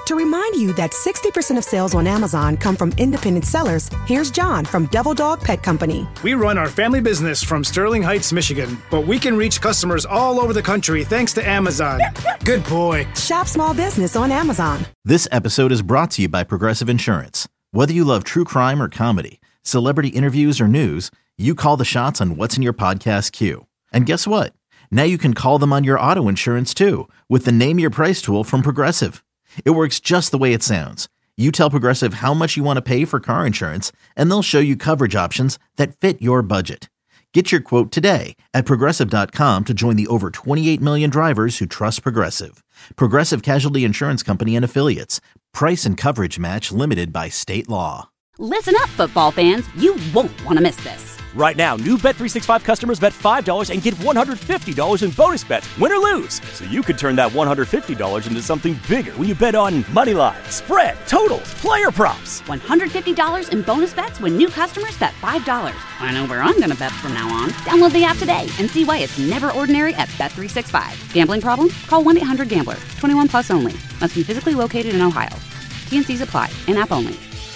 To remind you that 60% of sales on Amazon come from independent sellers, here's John from Devil Dog Pet Company. We run our family business from Sterling Heights, Michigan, but we can reach customers all over the country thanks to Amazon. Good boy. Shop small business on Amazon. This episode is brought to you by Progressive Insurance. Whether you love true crime or comedy, celebrity interviews or news, you call the shots on what's in your podcast queue. And guess what? Now you can call them on your auto insurance too with the Name Your Price tool from Progressive. It works just the way it sounds. You tell Progressive how much you want to pay for car insurance, and they'll show you coverage options that fit your budget. Get your quote today at Progressive.com to join the over 28 million drivers who trust Progressive. Progressive Casualty Insurance Company and Affiliates. Price and coverage match limited by state law. Listen up, football fans. You won't want to miss this. Right now, new Bet365 customers bet $5 and get $150 in bonus bets, win or lose. So you could turn that $150 into something bigger when you bet on money line, spread, totals, player props. $150 in bonus bets when new customers bet $5. I know where I'm going to bet from now on. Download the app today and see why it's never ordinary at Bet365. Gambling problem? Call 1-800-GAMBLER. 21 plus only. Must be physically located in Ohio. T&Cs apply. In-app only.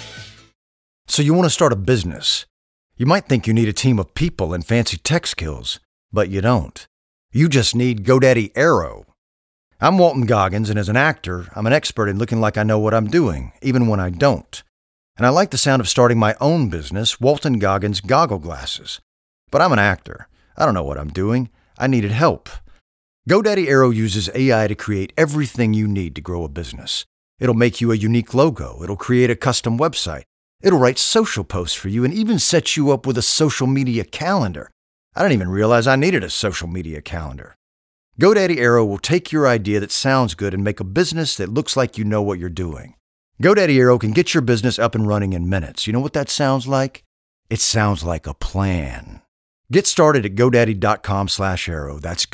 So you want to start a business. You might think you need a team of people and fancy tech skills, but you don't. You just need GoDaddy Aero. I'm Walton Goggins, and as an actor, I'm an expert in looking like I know what I'm doing, even when I don't. And I like the sound of starting my own business, Walton Goggins Goggle Glasses. But I'm an actor. I don't know what I'm doing. I needed help. GoDaddy Aero uses AI to create everything you need to grow a business. It'll make you a unique logo. It'll create a custom website. It'll write social posts for you and even set you up with a social media calendar. I didn't even realize I needed a social media calendar. GoDaddy Aero will take your idea that sounds good and make a business that looks like you know what you're doing. GoDaddy Aero can get your business up and running in minutes. You know what that sounds like? It sounds like a plan. Get started at GoDaddy.com/Aero. That's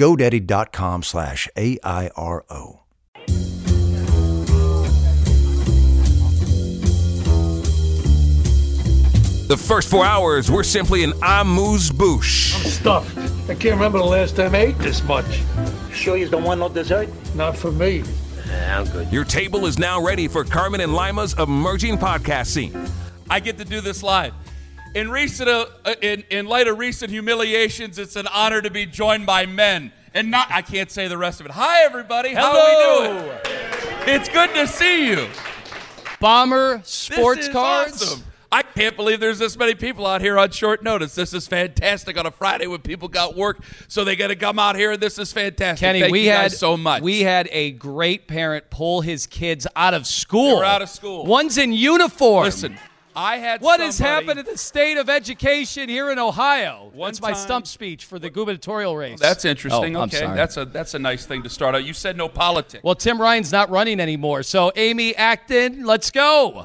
GoDaddy.com/AIRO. The first 4 hours were simply an amuse-bouche. I'm stuffed. I can't remember the last time I ate this much. Sure you don't want no dessert? Not for me. I'm good. Your table is now ready for Carmen and Lima's emerging podcast scene. I get to do this live. In light of recent humiliations, it's an honor to be joined by men. And not, I can't say the rest of it. Hi, everybody. Hello. How are we doing? It's good to see you. Bomber Sports Cards. Awesome. I can't believe there's this many people out here on short notice. This is fantastic on a Friday when people got work, so they got to come out here, and this is fantastic. Kenny, Thank you guys so much. We had a great parent pull his kids out of school. They were out of school. One's in uniform. Listen, What has happened to the state of education here in Ohio? That's my stump speech for the gubernatorial race. That's interesting. Oh, okay, that's a nice thing to start out. You said no politics. Well, Tim Ryan's not running anymore, so Amy Acton, let's go.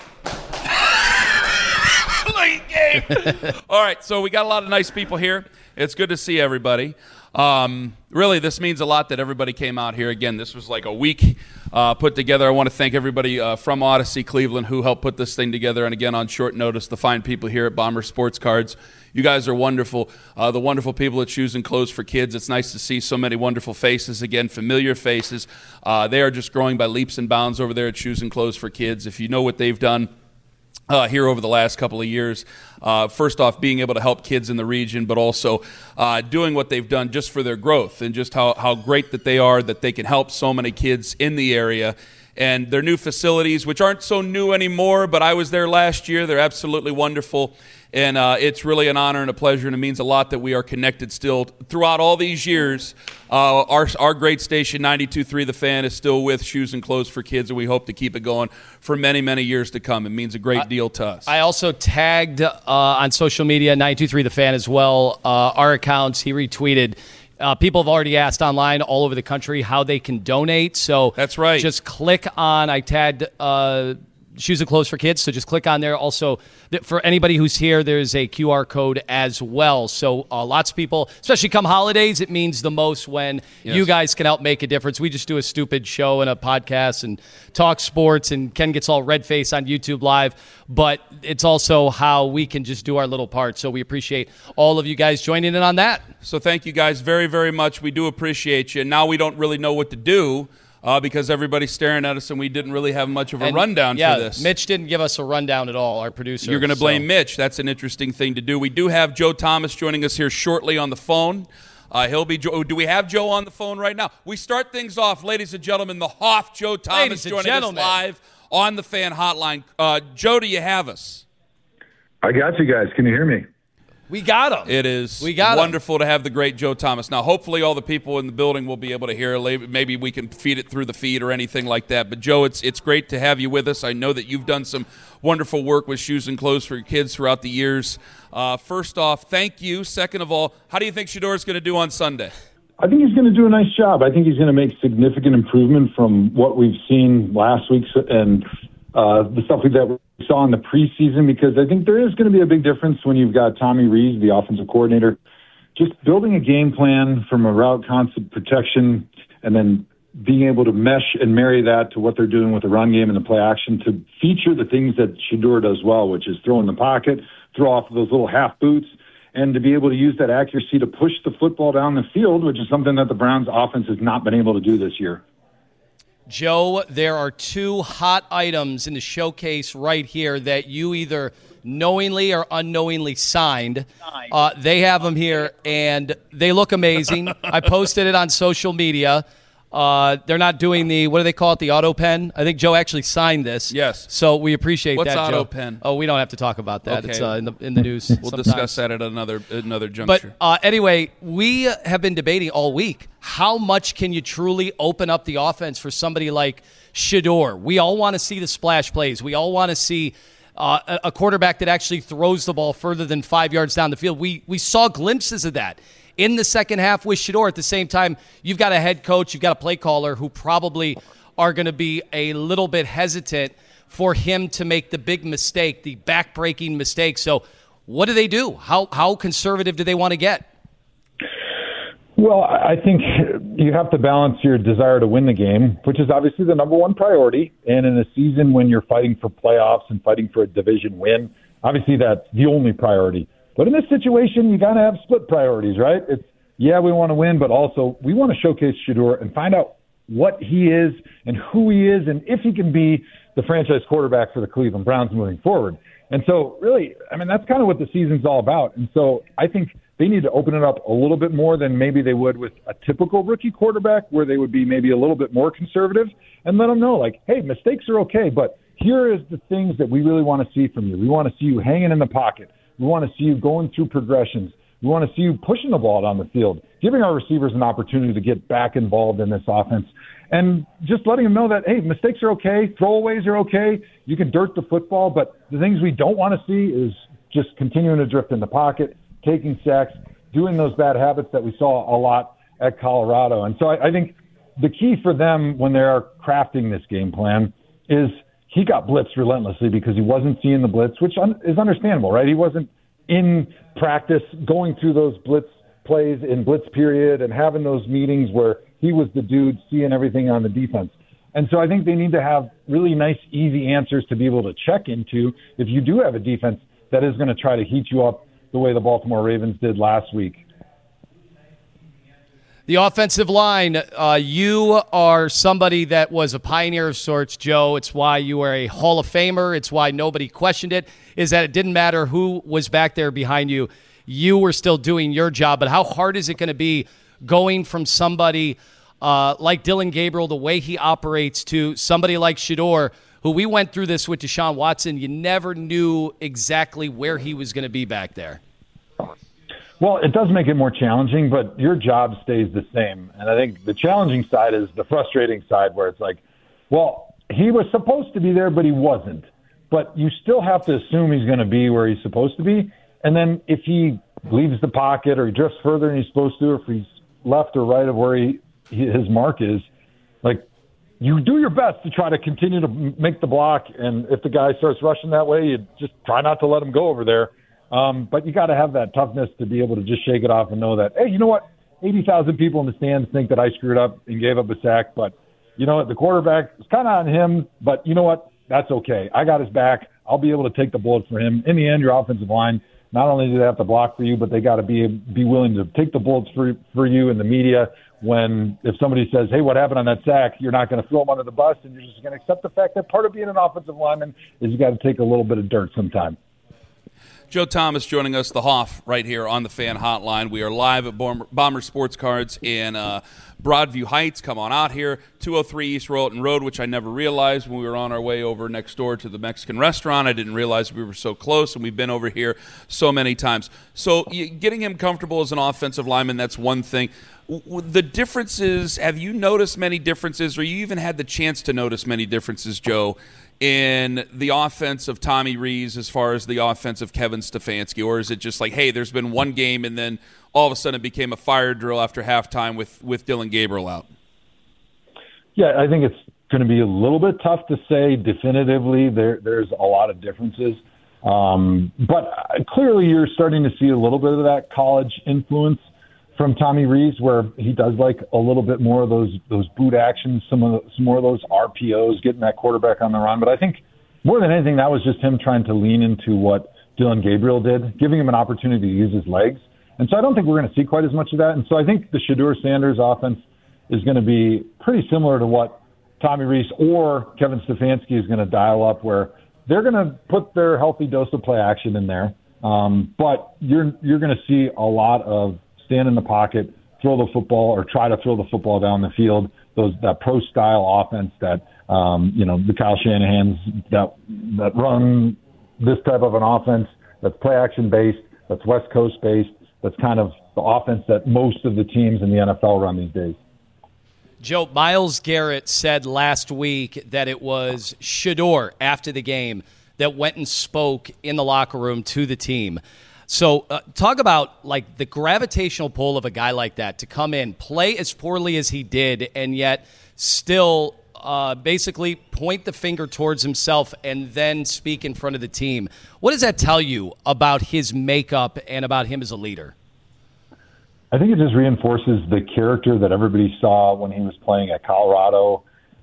All right, so we got a lot of nice people here. It's good to see everybody. Really, this means a lot that everybody came out here. Again, this was like a week put together. I want to thank everybody from Odyssey Cleveland who helped put this thing together. And again, on short notice, the fine people here at Bomber Sports Cards. You guys are wonderful. The wonderful people at Shoes and Clothes for Kids. It's nice to see so many wonderful faces. Again, familiar faces. They are just growing by leaps and bounds over there at Shoes and Clothes for Kids. If you know what they've done here over the last couple of years. First off, being able to help kids in the region, but also doing what they've done just for their growth and just how great that they are, that they can help so many kids in the area. And their new facilities, which aren't so new anymore, but I was there last year. They're absolutely wonderful. And it's really an honor and a pleasure, and it means a lot that we are connected still throughout all these years. Our great station, 92.3 The Fan, is still with Shoes and Clothes for Kids, and we hope to keep it going for many, many years to come. It means a great deal to us. I also tagged on social media, 92.3 The Fan as well, our accounts. He retweeted. People have already asked online all over the country how they can donate. So that's right. Just click on, I tagged Shoes and Clothes for Kids, so just click on there. Also, for anybody who's here, there's a QR code as well. So lots of people, especially come holidays, it means the most when you guys can help make a difference. We just do a stupid show and a podcast and talk sports, and Ken gets all red-faced on YouTube Live, but it's also how we can just do our little part. So we appreciate all of you guys joining in on that. So thank you guys very, very much. We do appreciate you. Now we don't really know what to do. because everybody's staring at us and we didn't really have much of a rundown for this. Mitch didn't give us a rundown at all, our producer. You're going to blame Mitch. That's an interesting thing to do. We do have Joe Thomas joining us here shortly on the phone. He'll be. Do we have Joe on the phone right now? We start things off, ladies and gentlemen. The Hoff, Joe Thomas, joining us live on the Fan Hotline. Joe, do you have us? I got you guys. Can you hear me? We got him. It is wonderful to have the great Joe Thomas. Now, hopefully all the people in the building will be able to hear. Maybe we can feed it through the feed or anything like that. But, Joe, it's great to have you with us. I know that you've done some wonderful work with shoes and clothes for your kids throughout the years. First off, thank you. Second of all, how do you think Shedeur is going to do on Sunday? I think he's going to do a nice job. I think he's going to make significant improvement from what we've seen last week and the stuff that we saw in the preseason, because I think there is going to be a big difference when you've got Tommy Rees, the offensive coordinator, just building a game plan from a route concept protection and then being able to mesh and marry that to what they're doing with the run game and the play action to feature the things that Shedeur does well, which is throw in the pocket, throw off those little half boots, and to be able to use that accuracy to push the football down the field, which is something that the Browns offense has not been able to do this year. Joe, there are two hot items in the showcase right here that you either knowingly or unknowingly signed. They have them here, and they look amazing. I posted it on social media. They're not doing the, what do they call it, the auto pen? I think Joe actually signed this. Yes. So we appreciate What's that, auto Joe. pen? Oh, we don't have to talk about that. Okay. It's in the news. We'll discuss that at another juncture. But anyway, we have been debating all week, how much can you truly open up the offense for somebody like Shedeur? We all want to see the splash plays. We all want to see a quarterback that actually throws the ball further than 5 yards down the field. We saw glimpses of that in the second half with Shedeur. At the same time, you've got a head coach, you've got a play caller who probably are going to be a little bit hesitant for him to make the big mistake, the back-breaking mistake. So what do they do? How conservative do they want to get? Well, I think you have to balance your desire to win the game, which is obviously the number one priority. And in a season when you're fighting for playoffs and fighting for a division win, obviously that's the only priority. But in this situation, you got to have split priorities, right? It's, yeah, we want to win, but also we want to showcase Shedeur and find out what he is and who he is and if he can be the franchise quarterback for the Cleveland Browns moving forward. And so really, I mean, that's kind of what the season's all about. And so I think they need to open it up a little bit more than maybe they would with a typical rookie quarterback, where they would be maybe a little bit more conservative, and let them know, like, hey, mistakes are okay, but here is the things that we really want to see from you. We want to see you hanging in the pocket. We want to see you going through progressions. We want to see you pushing the ball down the field, giving our receivers an opportunity to get back involved in this offense, and just letting them know that, hey, mistakes are okay, throwaways are okay, you can dirt the football, but the things we don't want to see is just continuing to drift in the pocket, taking sacks, doing those bad habits that we saw a lot at Colorado. And so I think the key for them when they're crafting this game plan is he got blitzed relentlessly because he wasn't seeing the blitz, which is understandable, right? He wasn't in practice going through those blitz plays in blitz period and having those meetings where he was the dude seeing everything on the defense. And so I think they need to have really nice, easy answers to be able to check into if you do have a defense that is going to try to heat you up the way the Baltimore Ravens did last week. The offensive line, you are somebody that was a pioneer of sorts, Joe. It's why you are a Hall of Famer. It's why nobody questioned it, is that it didn't matter who was back there behind you. You were still doing your job. But how hard is it going to be going from somebody like Dillon Gabriel, the way he operates, to somebody like Shedeur, who we went through this with Deshaun Watson? You never knew exactly where he was going to be back there. Well, it does make it more challenging, but your job stays the same. And I think the challenging side is the frustrating side, where it's like, well, he was supposed to be there, but he wasn't. But you still have to assume he's going to be where he's supposed to be. And then if he leaves the pocket or he drifts further than he's supposed to, or if he's left or right of where his mark is, like, you do your best to try to continue to make the block, and if the guy starts rushing that way, you just try not to let him go over there. But you got to have that toughness to be able to just shake it off and know that, hey, you know what? 80,000 people in the stands think that I screwed up and gave up a sack, but you know what? The quarterback is kind of on him, but you know what? That's okay. I got his back. I'll be able to take the bullet for him. In the end, your offensive line not only do they have to block for you, but they got to be willing to take the bullets for you in the media. If somebody says, hey, what happened on that sack, you're not going to throw them under the bus, and you're just going to accept the fact that part of being an offensive lineman is you got to take a little bit of dirt sometime. Joe Thomas joining us, the Hoff, right here on the Fan Hotline. We are live at Bomber Sports Cards in Broadview Heights. Come on out here, 203 East Royalton Road, which I never realized when we were on our way over next door to the Mexican restaurant. I didn't realize we were so close, and we've been over here so many times. So getting him comfortable as an offensive lineman, that's one thing. The differences, have you noticed many differences, or you even had the chance to notice many differences, Joe, in the offense of Tommy Rees as far as the offense of Kevin Stefanski? Or is it just like, hey, there's been one game and then all of a sudden it became a fire drill after halftime with Dillon Gabriel out? Yeah, I think it's going to be a little bit tough to say definitively. There's a lot of differences. But clearly you're starting to see a little bit of that college influence from Tommy Rees, where he does like a little bit more of those boot actions, some more of those RPOs, getting that quarterback on the run. But I think more than anything, that was just him trying to lean into what Dillon Gabriel did, giving him an opportunity to use his legs. And so I don't think we're going to see quite as much of that. And so I think the Shedeur Sanders offense is going to be pretty similar to what Tommy Rees or Kevin Stefanski is going to dial up, where they're going to put their healthy dose of play action in there. But you're going to see a lot of stand in the pocket, throw the football, or try to throw the football down the field. That pro style offense that the Kyle Shanahans that run this type of an offense that's play action based, that's West Coast based, that's kind of the offense that most of the teams in the NFL run these days. Joe, Myles Garrett said last week that it was Shedeur after the game that went and spoke in the locker room to the team. So talk about like the gravitational pull of a guy like that to come in, play as poorly as he did, and yet still basically point the finger towards himself and then speak in front of the team. What does that tell you about his makeup and about him as a leader? I think it just reinforces the character that everybody saw when he was playing at Colorado.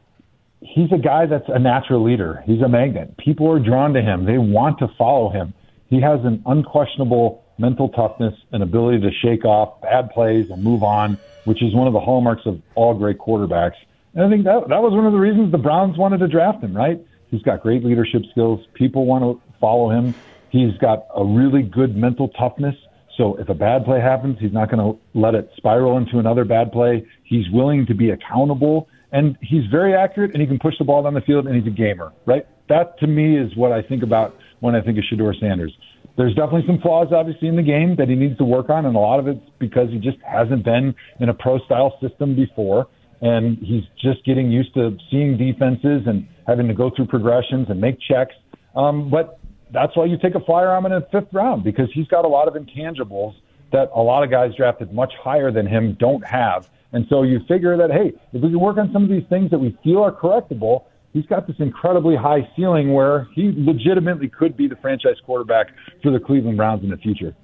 He's a guy that's a natural leader. He's a magnet. People are drawn to him. They want to follow him. He has an unquestionable mental toughness and ability to shake off bad plays and move on, which is one of the hallmarks of all great quarterbacks. And I think that was one of the reasons the Browns wanted to draft him, right? He's got great leadership skills. People want to follow him. He's got a really good mental toughness. So if a bad play happens, he's not going to let it spiral into another bad play. He's willing to be accountable, and he's very accurate, and he can push the ball down the field, and he's a gamer, right? That, to me, is what I think about when I think of Shedeur Sanders. There's definitely some flaws, obviously, in the game that he needs to work on, and a lot of it's because he just hasn't been in a pro-style system before, and he's just getting used to seeing defenses and having to go through progressions and make checks. But that's why you take a flyer on him in the fifth round, because he's got a lot of intangibles that a lot of guys drafted much higher than him don't have. And so you figure that, hey, if we can work on some of these things that we feel are correctable, he's got this incredibly high ceiling where he legitimately could be the franchise quarterback for the Cleveland Browns in the future.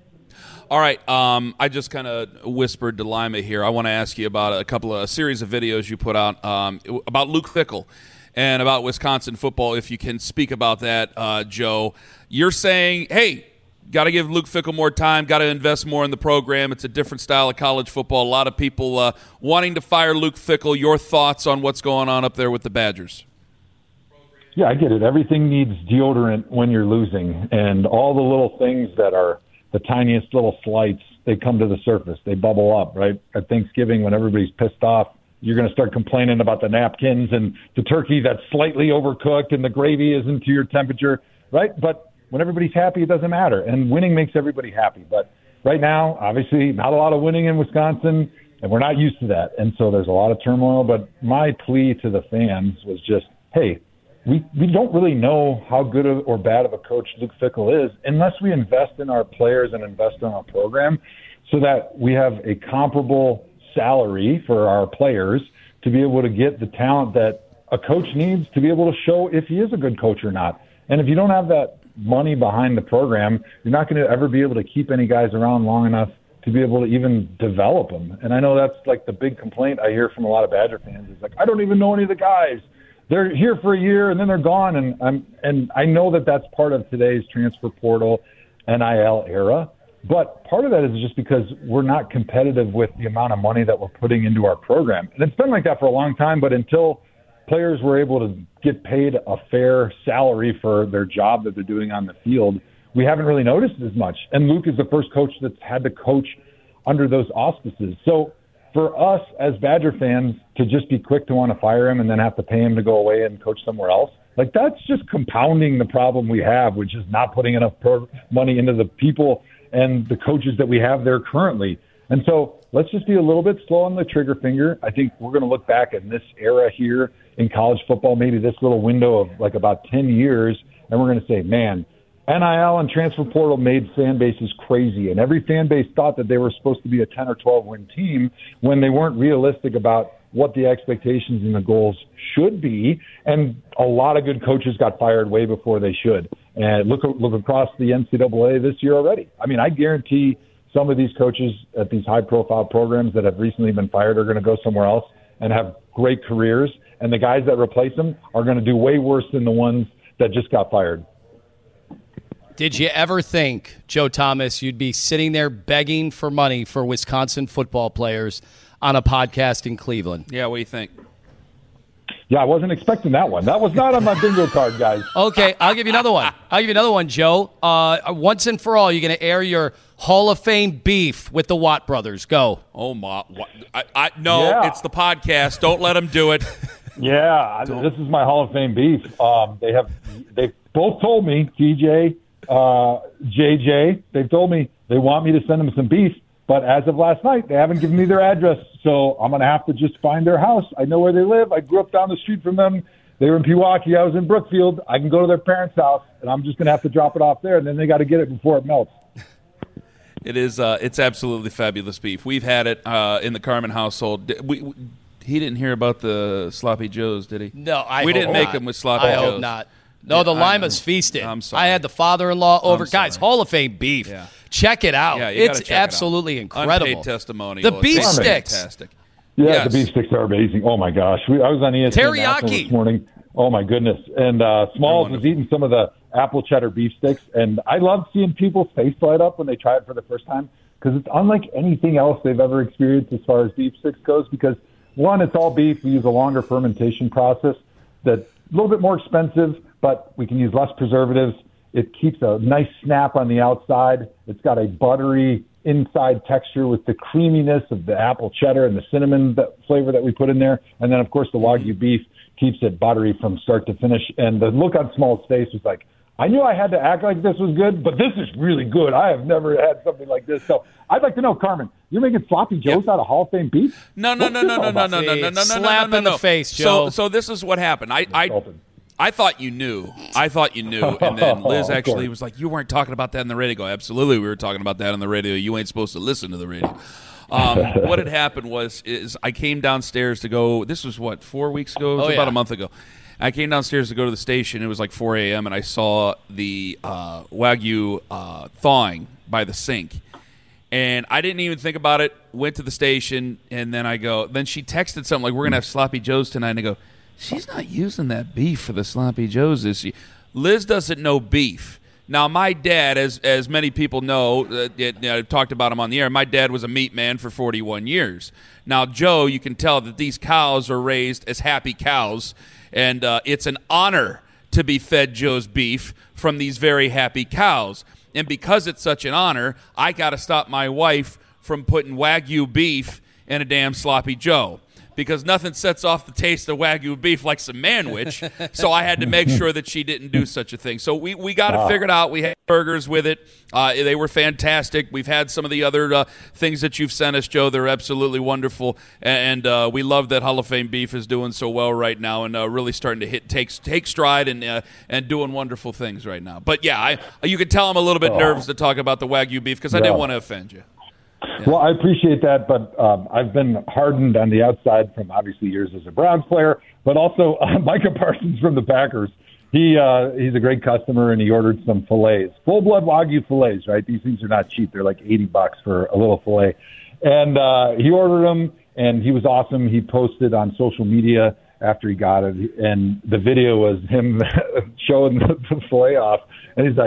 All right, I just kind of whispered to Lima here. I want to ask you about a series of videos you put out about Luke Fickell and about Wisconsin football, if you can speak about that, Joe. You're saying, hey, got to give Luke Fickell more time, got to invest more in the program. It's a different style of college football. A lot of people wanting to fire Luke Fickell. Your thoughts on what's going on up there with the Badgers? Yeah, I get it. Everything needs deodorant when you're losing, and all the little things that are the tiniest little slights, they come to the surface. They bubble up, right? At Thanksgiving, when everybody's pissed off, you're going to start complaining about the napkins and the turkey that's slightly overcooked and the gravy isn't to your temperature, right? But when everybody's happy, it doesn't matter. And winning makes everybody happy. But right now, obviously, not a lot of winning in Wisconsin, and we're not used to that. And so there's a lot of turmoil. But my plea to the fans was just, hey, we don't really know how good or bad of a coach Luke Fickell is unless we invest in our players and invest in our program so that we have a comparable salary for our players to be able to get the talent that a coach needs to be able to show if he is a good coach or not. And if you don't have that money behind the program, you're not going to ever be able to keep any guys around long enough to be able to even develop them. And I know that's like the big complaint I hear from a lot of Badger fans is like, I don't even know any of the guys. They're here for a year and then they're gone. And I know that that's part of today's transfer portal. NIL era. But part of that is just because we're not competitive with the amount of money that we're putting into our program. And it's been like that for a long time, but until players were able to get paid a fair salary for their job that they're doing on the field, we haven't really noticed as much. And Luke is the first coach that's had to coach under those auspices. So for us as Badger fans to just be quick to want to fire him and then have to pay him to go away and coach somewhere else, like that's just compounding the problem we have, which is not putting enough money into the people and the coaches that we have there currently. And so let's just be a little bit slow on the trigger finger. I think we're going to look back at this era here in college football, maybe this little window of like about 10 years, and we're going to say, man, NIL and transfer portal made fan bases crazy, and every fan base thought that they were supposed to be a 10 or 12 win team when they weren't realistic about what the expectations and the goals should be. And a lot of good coaches got fired way before they should. And look across the NCAA this year already. I mean, I guarantee some of these coaches at these high-profile programs that have recently been fired are going to go somewhere else and have great careers. And the guys that replace them are going to do way worse than the ones that just got fired. Did you ever think, Joe Thomas, you'd be sitting there begging for money for Wisconsin football players on a podcast in Cleveland? Yeah, what do you think? Yeah, I wasn't expecting that one. That was not on my bingo card, guys. Okay, I'll give you another one. Joe. Once and for all, you're going to air your Hall of Fame beef with the Watt brothers. Go. Oh, my. No, It's the podcast. Don't let them do it. Yeah, this is my Hall of Fame beef. They both told me, TJ, JJ, they've told me they want me to send them some beef. But as of last night, they haven't given me their address, so I'm going to have to just find their house. I know where they live. I grew up down the street from them. They were in Pewaukee. I was in Brookfield. I can go to their parents' house, and I'm just going to have to drop it off there, and then they got to get it before it melts. It is. It's absolutely fabulous beef. We've had it in the Carmen household. He didn't hear about the Sloppy Joes, did he? No, we didn't make them with Sloppy Joes. I hope not. No, the Lima's feasted. I'm sorry. I had the father-in-law over. Guys, Hall of Fame beef. Yeah. Check it out. Yeah, it's absolutely incredible. Unpaid testimony. The beef sticks. Fantastic. Yeah, Yes. The beef sticks are amazing. Oh, my gosh. I was on ESPN National this morning. Oh, my goodness. And Smalls was eating some of the apple cheddar beef sticks. And I love seeing people's face light up when they try it for the first time because it's unlike anything else they've ever experienced as far as beef sticks goes because, one, it's all beef. We use a longer fermentation process that's a little bit more expensive, but we can use less preservatives. It keeps a nice snap on the outside. It's got a buttery inside texture with the creaminess of the apple cheddar and the cinnamon flavor that we put in there. And then, of course, the Wagyu beef keeps it buttery from start to finish. And the look on Small's face was like, I knew I had to act like this was good, but this is really good. I have never had something like this. So I'd like to know, Carmen, you're making Sloppy Joes out of Hall of Fame beef? No. Slap in the face, Joe. So this is what happened. I thought you knew. And then Liz actually was like, you weren't talking about that in the radio. I go, absolutely, we were talking about that on the radio. You ain't supposed to listen to the radio. What had happened is I came downstairs to go. This was, 4 weeks ago? It was about a month ago. I came downstairs to go to the station. It was like 4 a.m., and I saw the Wagyu thawing by the sink. And I didn't even think about it, went to the station, and then she texted something like, we're going to have Sloppy Joes tonight. And I go, she's not using that beef for the Sloppy Joes this year. Liz doesn't know beef. Now, my dad, as many people know, I've talked about him on the air, my dad was a meat man for 41 years. Now, Joe, you can tell that these cows are raised as happy cows, and it's an honor to be fed Joe's beef from these very happy cows. And because it's such an honor, I got to stop my wife from putting Wagyu beef in a damn Sloppy Joe. Because nothing sets off the taste of Wagyu beef like some manwich, so I had to make sure that she didn't do such a thing. So we got it figured out. We had burgers with it. They were fantastic. We've had some of the other things that you've sent us, Joe. They're absolutely wonderful, and we love that Hall of Fame beef is doing so well right now and really starting to take stride and doing wonderful things right now. But, yeah, you can tell I'm a little bit nervous to talk about the Wagyu beef because I didn't want to offend you. Yeah. Well, I appreciate that, but I've been hardened on the outside from obviously years as a Browns player, but also Micah Parsons from the Packers. He's a great customer, and he ordered some fillets, full-blood Wagyu fillets, right? These things are not cheap. They're like $80 for a little fillet. And he ordered them, and he was awesome. He posted on social media after he got it, and the video was him showing the fillet off, and he's like,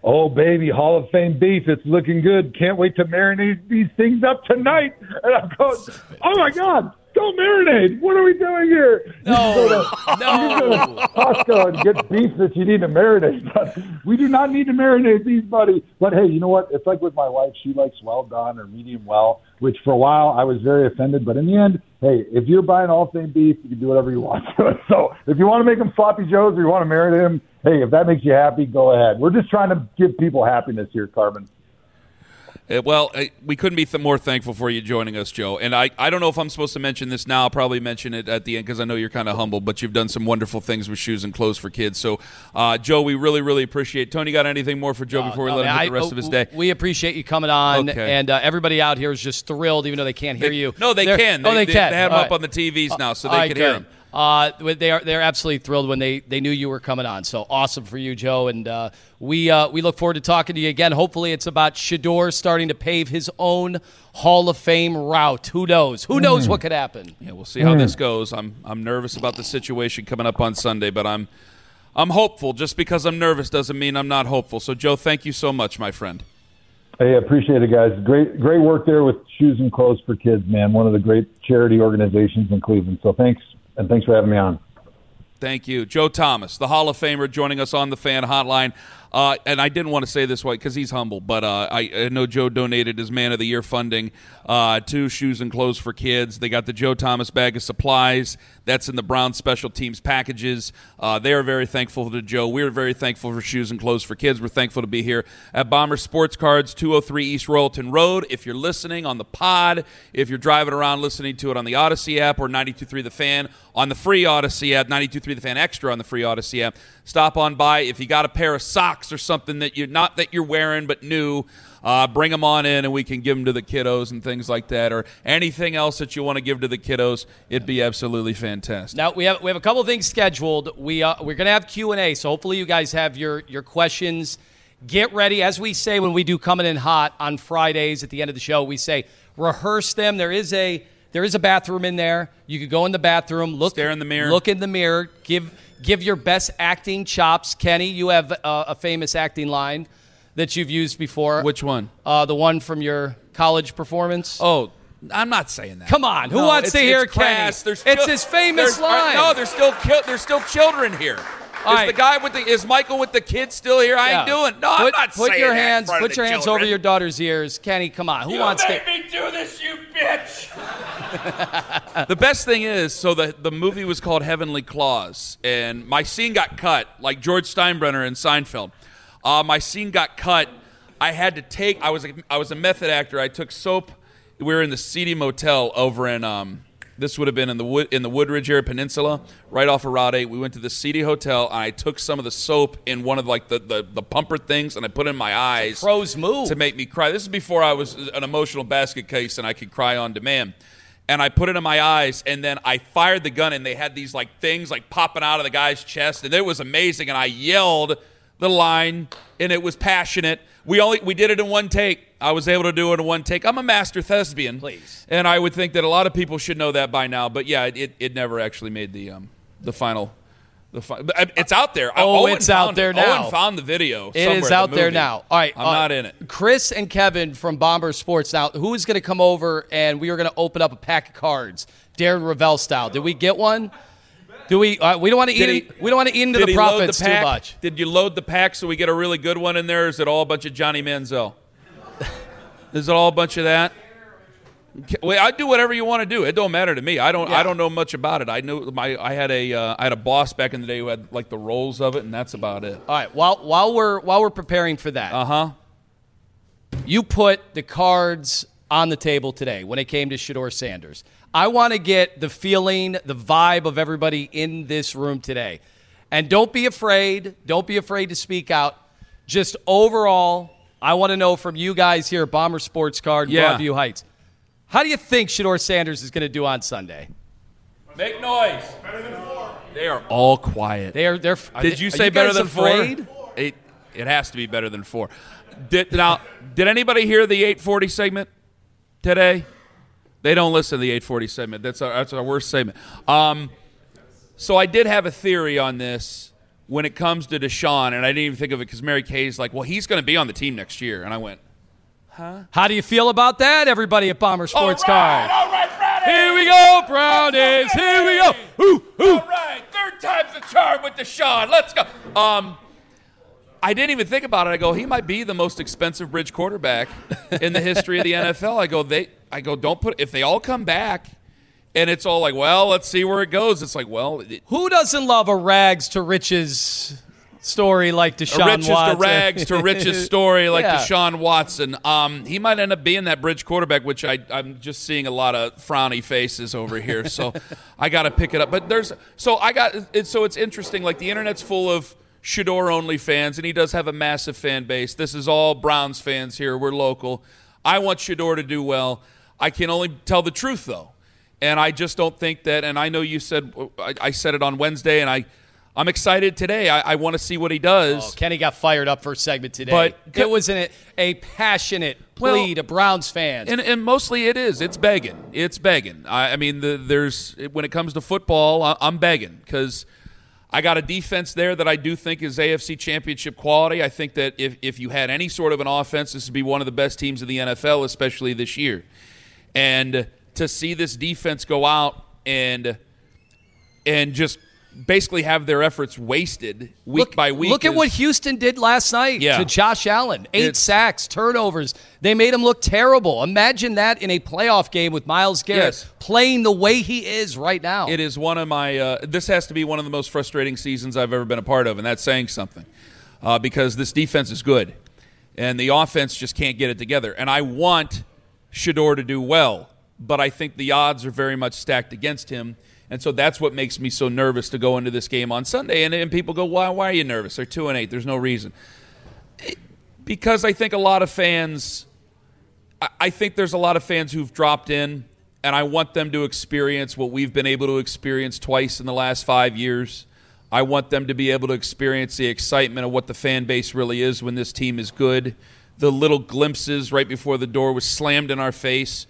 Oh, baby, Hall of Fame beef. It's looking good. Can't wait to marinate these things up tonight. And I'm going, oh, my God, don't marinate. What are we doing here? No. You go to Costco and get beef that you need to marinate. But we do not need to marinate these, buddy. But, hey, you know what? It's like with my wife. She likes well done or medium well, which for a while I was very offended. But in the end, hey, if you're buying Hall of Fame beef, you can do whatever you want to it. So if you want to make them sloppy joes or you want to marinate them, hey, if that makes you happy, go ahead. We're just trying to give people happiness here, Carbon. We couldn't be more thankful for you joining us, Joe. And I don't know if I'm supposed to mention this now. I'll probably mention it at the end because I know you're kind of humble, but you've done some wonderful things with shoes and clothes for kids. So, Joe, we really, really appreciate it. Tony, got anything more for Joe before we let him hit the rest of his day? We appreciate you coming on, okay. And everybody out here is just thrilled, even though they can't hear you. No, they can. They can. They have them up on the TVs now, so they can hear them. They're absolutely thrilled when they knew you were coming on. So awesome for you, Joe. And we look forward to talking to you again. Hopefully it's about Shedeur starting to pave his own Hall of Fame route. Who knows? Who knows what could happen? Yeah, we'll see how this goes. I'm nervous about the situation coming up on Sunday, but I'm hopeful. Just because I'm nervous doesn't mean I'm not hopeful. So, Joe, thank you so much, my friend. Hey, I appreciate it, guys. Great work there with Shoes and Clothes for Kids, man. One of the great charity organizations in Cleveland. So thanks. And thanks for having me on. Thank you. Joe Thomas, the Hall of Famer, joining us on the Fan Hotline. And I didn't want to say this way because he's humble, but I know Joe donated his Man of the Year funding to Shoes and Clothes for Kids. They got the Joe Thomas bag of supplies. That's in the Brown Special Teams packages. They are very thankful to Joe. We're very thankful for Shoes and Clothes for Kids. We're thankful to be here at Bomber Sports Cards, 203 East Royalton Road. If you're listening on the pod, if you're driving around listening to it on the Odyssey app or 92.3 The Fan on the free Odyssey app, 92.3 The Fan Extra on the free Odyssey app, stop on by. If you got a pair of socks or something that you're wearing but new, bring them on in and we can give them to the kiddos and things like that, or anything else that you want to give to the kiddos. It'd be absolutely fantastic. Now we have a couple of things scheduled. We're going to have Q&A, so hopefully you guys have your questions. Get ready, as we say when we do Coming In Hot on Fridays at the end of the show. We say rehearse them. There is a bathroom in there. You could go in the bathroom, stare in the mirror, look in the mirror, give your best acting chops. Kenny, you have a famous acting line that you've used before. Which one? The one from your college performance. Oh, I'm not saying that. Come on, who wants to hear Kenny? It's his famous line. No, there's still children here. Is Michael with the kids still here? I ain't doing. No, I'm not saying that. Put your hands over your daughter's ears, Kenny. Come on, who wants to? You made me do this, you bitch. The best thing is, so the movie was called Heavenly Claws, and my scene got cut, like George Steinbrenner in Seinfeld. My scene got cut. I had to take. I was a method actor. I took soap. We were in the seedy motel over in this would have been in the Woodridge area peninsula, right off of Route 8. We went to the seedy hotel, and I took some of the soap in one of like the pumper things, and I put it in my eyes. Pros move to make me cry. This is before I was an emotional basket case, and I could cry on demand. And I put it in my eyes, and then I fired the gun, and they had these like things like popping out of the guy's chest, and it was amazing. And I yelled the line, and it was passionate. We did it in one take. I was able to do it in one take. I'm a master thespian. Please. And I would think that a lot of people should know that by now. But yeah, it never actually made the final. It's out there. It's out there now. Owen found the video. It is out there now. All right, I'm not in it. Chris and Kevin from Bomber Sports. Now, who is going to come over and we are going to open up a pack of cards, Darren Ravel style? Did we get one? Do we? We don't want to eat. We don't want to eat into the profits too much. Did you load the pack so we get a really good one in there? Or is it all a bunch of Johnny Manziel? Is it all a bunch of that? Well, I do whatever you want to do. It don't matter to me. I don't know much about it. I know I had a boss back in the day who had like the rolls of it, and that's about it. All right. While we're preparing for that, you put the cards on the table today when it came to Shedeur Sanders. I want to get the feeling, the vibe of everybody in this room today, and don't be afraid. Don't be afraid to speak out. Just overall, I want to know from you guys here at Bomber Sports Card, Broadview Heights. How do you think Shedeur Sanders is going to do on Sunday? Make noise. Better than 4. They are all quiet. Did you say better than 4? It has to be better than 4. Did anybody hear the 840 segment today? They don't listen to the 840 segment. That's our worst segment. So I did have a theory on this. when it comes to Deshaun, and I didn't even think of it because Mary Kay's like, well, he's going to be on the team next year. And I went, huh? How do you feel about that, everybody at Bomber Sports Card? All right, Brownies! Here we go, Brownies! Here we go! Ooh, ooh. All right, third time's the charm with Deshaun. Let's go. I didn't even think about it. I go, he might be the most expensive bridge quarterback in the history of the NFL. I go, don't put – if they all come back – and it's all like, well, let's see where it goes. It's like, well. Who doesn't love a rags to riches story like Deshaun Watson? A rags to riches story like Deshaun Watson. He might end up being that bridge quarterback, which I'm just seeing a lot of frowny faces over here. So I got to pick it up. But it's interesting. Like the internet's full of Shedeur-only fans, and he does have a massive fan base. This is all Browns fans here. We're local. I want Shedeur to do well. I can only tell the truth, though. And I just don't think that, and I know you said, I said it on Wednesday, and I'm excited today. I want to see what he does. Oh, Kenny got fired up for a segment today. But it was a passionate plea to Browns fans. And mostly it is. It's begging. It's begging. I mean, when it comes to football, I'm begging because I got a defense there that I do think is AFC Championship quality. I think that if you had any sort of an offense, this would be one of the best teams in the NFL, especially this year. And to see this defense go out and just basically have their efforts wasted week by week. Look at what Houston did last night to Josh Allen. 8 sacks, turnovers. They made him look terrible. Imagine that in a playoff game with Myles Garrett playing the way he is right now. It is one of my this has to be one of the most frustrating seasons I've ever been a part of, and that's saying something because this defense is good, and the offense just can't get it together. And I want Shedeur to do well, but I think the odds are very much stacked against him. And so that's what makes me so nervous to go into this game on Sunday. And people go, why are you nervous? They're 2-8. There's no reason. Because I think a lot of fans – I think there's a lot of fans who've dropped in, and I want them to experience what we've been able to experience twice in the last 5 years. I want them to be able to experience the excitement of what the fan base really is when this team is good. The little glimpses right before the door was slammed in our face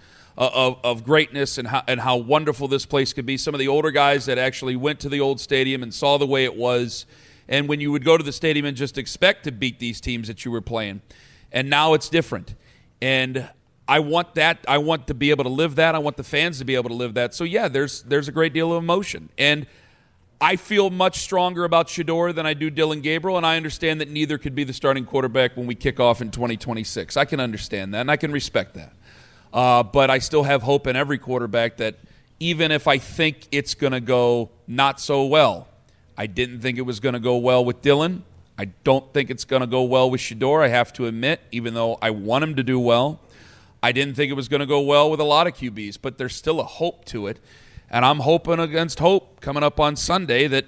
of greatness and how wonderful this place could be. Some of the older guys that actually went to the old stadium and saw the way it was, and when you would go to the stadium and just expect to beat these teams that you were playing. And now it's different. And I want that. I want to be able to live that. I want the fans to be able to live that. So, yeah, there's a great deal of emotion. And I feel much stronger about Shedeur than I do Dillon Gabriel, and I understand that neither could be the starting quarterback when we kick off in 2026. I can understand that, and I can respect that. But I still have hope in every quarterback that even if I think it's going to go not so well, I didn't think it was going to go well with Dillon. I don't think it's going to go well with Shedeur, I have to admit, even though I want him to do well. I didn't think it was going to go well with a lot of QBs, but there's still a hope to it. And I'm hoping against hope coming up on Sunday that,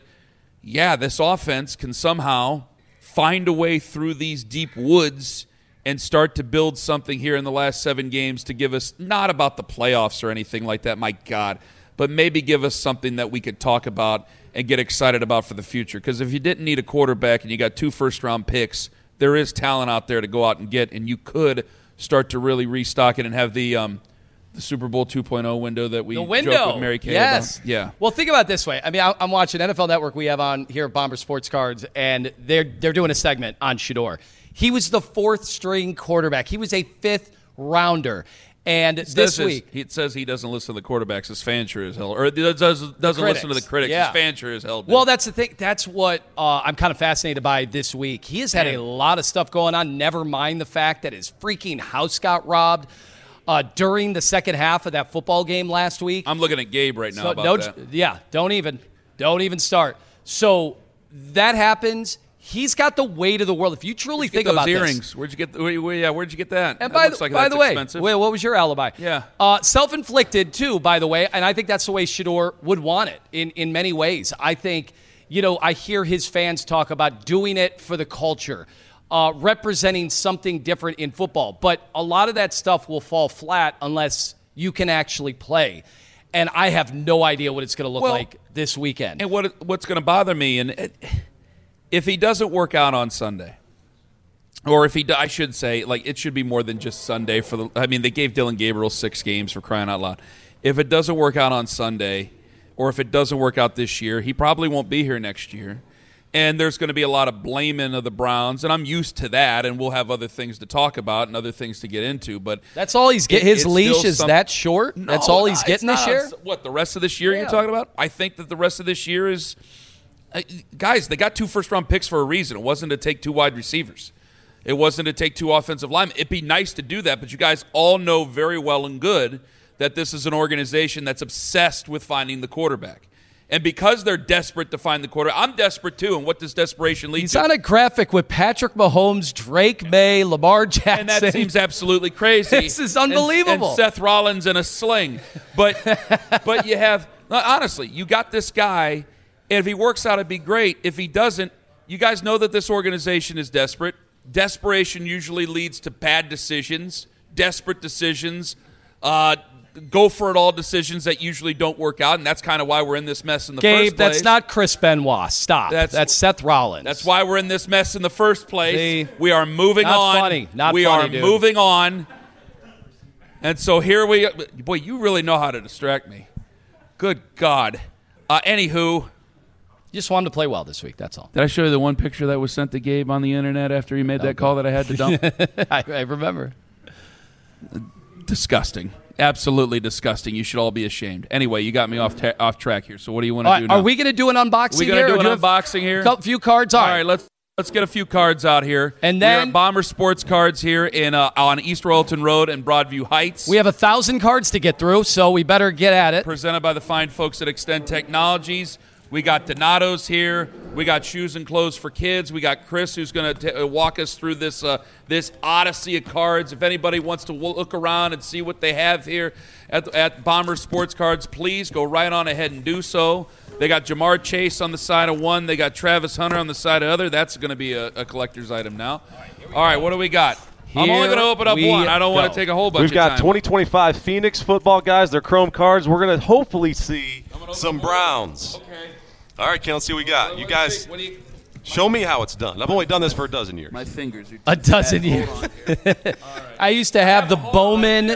this offense can somehow find a way through these deep woods and start to build something here in the last 7 games to give us, not about the playoffs or anything like that, my God, but maybe give us something that we could talk about and get excited about for the future. Because if you didn't need a quarterback and you got 2 first-round picks, there is talent out there to go out and get, and you could start to really restock it and have the Super Bowl 2.0 window that we joke with Mary Kay about. Yeah. Well, think about it this way. I mean, I'm watching NFL Network we have on here at Bomber Sports Cards, and they're doing a segment on Shedeur. He was the 4th-string quarterback. He was a 5th rounder. And this week, it says he doesn't listen to the quarterbacks. His fan sure as hell. Or doesn't listen to the critics. His fan sure as hell. Well, that's the thing. That's what I'm kind of fascinated by this week. He has had a lot of stuff going on, never mind the fact that his freaking house got robbed during the second half of that football game last week. I'm looking at Gabe right now about that. Yeah, don't even start. So that happens. He's got the weight of the world. If you truly think about those earrings, where'd you get that? And by the way, expensive. Wait, what was your alibi? Yeah. Self-inflicted too, by the way, and I think that's the way Shedeur would want it in many ways. I think, I hear his fans talk about doing it for the culture, representing something different in football, but a lot of that stuff will fall flat unless you can actually play. And I have no idea what it's going to look like this weekend. And what's going to bother me, if he doesn't work out on Sunday, or I should say, it should be more than just Sunday they gave Dillon Gabriel 6 games for crying out loud. If it doesn't work out on Sunday, or if it doesn't work out this year, he probably won't be here next year. and there's going to be a lot of blaming of the Browns, and I'm used to that, and we'll have other things to talk about and other things to get into. But that's all he's getting. His leash is that short? No, that's all he's getting this year? What, the rest of this year you're talking about? I think that the rest of this year is guys, they got 2 first-round picks for a reason. It wasn't to take 2 wide receivers. It wasn't to take 2 offensive linemen. It'd be nice to do that, but you guys all know very well and good that this is an organization that's obsessed with finding the quarterback. And because they're desperate to find the quarterback, I'm desperate too, and what does desperation lead to? He's on a graphic with Patrick Mahomes, Drake May, Lamar Jackson. And that seems absolutely crazy. This is unbelievable. And Seth Rollins in a sling. But you have, honestly, you got this guy, and if he works out, it'd be great. If he doesn't, you guys know that this organization is desperate. Desperation usually leads to bad decisions, desperate decisions, go-for-it-all decisions that usually don't work out, and that's kind of why we're in this mess in the first place. Gabe, that's not Chris Benoit. Stop. That's Seth Rollins. That's why we're in this mess in the first place. See, we are moving on. Funny. Not we funny, are dude. moving on. And so here we – boy, you really know how to distract me. Good God. Anywho – just wanted to play well this week, that's all. Did I show you the one picture that was sent to Gabe on the internet after he made that call that I had to dump? I remember. Disgusting. Absolutely disgusting. You should all be ashamed. Anyway, you got me off track here, so what do you want to do now? Are we going to do an unboxing here? Are we going to do an unboxing here? A few cards? All right, let's get a few cards out here. And then we're at Bomber Sports Cards here on East Royalton Road and Broadview Heights. We have 1,000 cards to get through, so we better get at it. Presented by the fine folks at Extend Technologies. We got Donato's here. We got shoes and clothes for kids. We got Chris, who's going to walk us through this odyssey of cards. If anybody wants to look around and see what they have here at Bomber Sports Cards, please go right on ahead and do so. They got Jamar Chase on the side of one. They got Travis Hunter on the side of the other. That's going to be a collector's item now. All right, what do we got? I'm only going to open up one. I don't want to take a whole bunch of time. We've got 2025 Phoenix football guys. They're chrome cards. We're going to hopefully see some Browns. Okay. All right, Ken, let's see what we got. You guys, show me how it's done. I've only done this for a dozen years. My fingers are a dozen years. I used to have the Bowman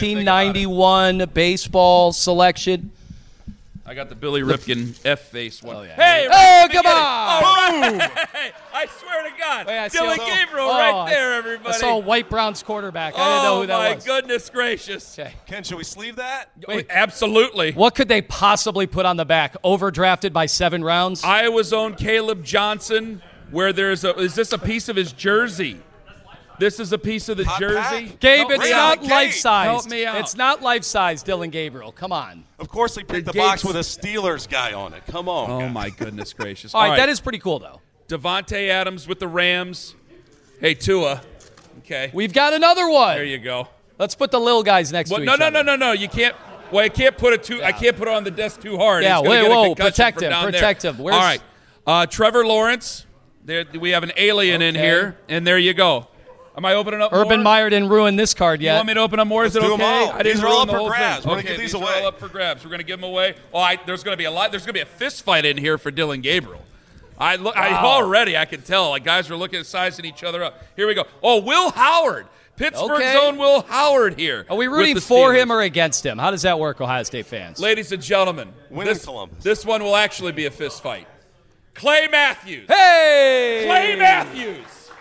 1991 baseball selection. I got the Billy Ripken F-face one. Oh, yeah. Hey, come on! Boom! Hey, I swear to God, Wait, Dylan Gabriel right there, everybody. I saw White Brown's quarterback. I didn't know who that was. Oh, my goodness gracious. Okay. Ken, should we sleeve that? Wait, absolutely. What could they possibly put on the back? Overdrafted by 7 rounds? Iowa's own Caleb Johnson, where is this a piece of his jersey? This is a piece of the jersey. Gabe, it's not life-size. Help me out. It's not life-size, Dylan Gabriel. Come on. Of course, they picked the box with a Steelers guy on it. Come on. Oh, guys. my goodness gracious. All right, that is pretty cool, though. Devontae Adams with the Rams. Hey, Tua. Okay. We've got another one. There you go. Let's put the little guys next to each other. No. You can't. Well, I can't put it too. Yeah. I can't put it on the desk too hard. Yeah, whoa, protect him. All right, Trevor Lawrence. There, we have an alien in here, and there you go. Am I opening up Urban more? Meyer didn't ruin this card yet. You want me to open up more? Is it okay? I didn't these are all ruin up the for grabs. Thing. We're going to give these away. Are all up for grabs. We're going to give them away. Oh, there's going to be a lot. There's going to be a fist fight in here for Dylan Gabriel. I already can tell. Like guys are looking at sizing each other up. Here we go. Oh, Will Howard. Pittsburgh's own Will Howard here. Are we rooting for him or against him? How does that work, Ohio State fans? Ladies and gentlemen, Columbus. This one will actually be a fist fight. Clay Matthews. Hey! Clay Matthews.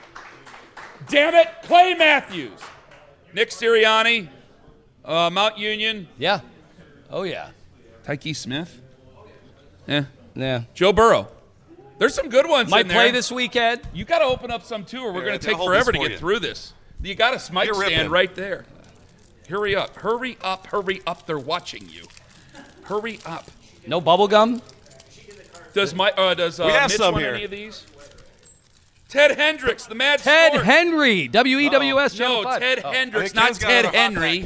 Damn it, Clay Matthews. Nick Sirianni, Mount Union. Yeah. Oh, yeah. Tyke Smith. Yeah. Joe Burrow. There's some good ones Might in there. play this weekend. You got to open up some, too, or we're going to take forever to get through this. You got a mic stand right there. Hurry up. Hurry up. Hurry up. They're watching you. Hurry up. No bubble gum? Does Mitch want any of these? Ted Hendricks, the Mad Ted Sport. Henry, WEWS Channel 5. Ted Hendricks, not Ted Henry.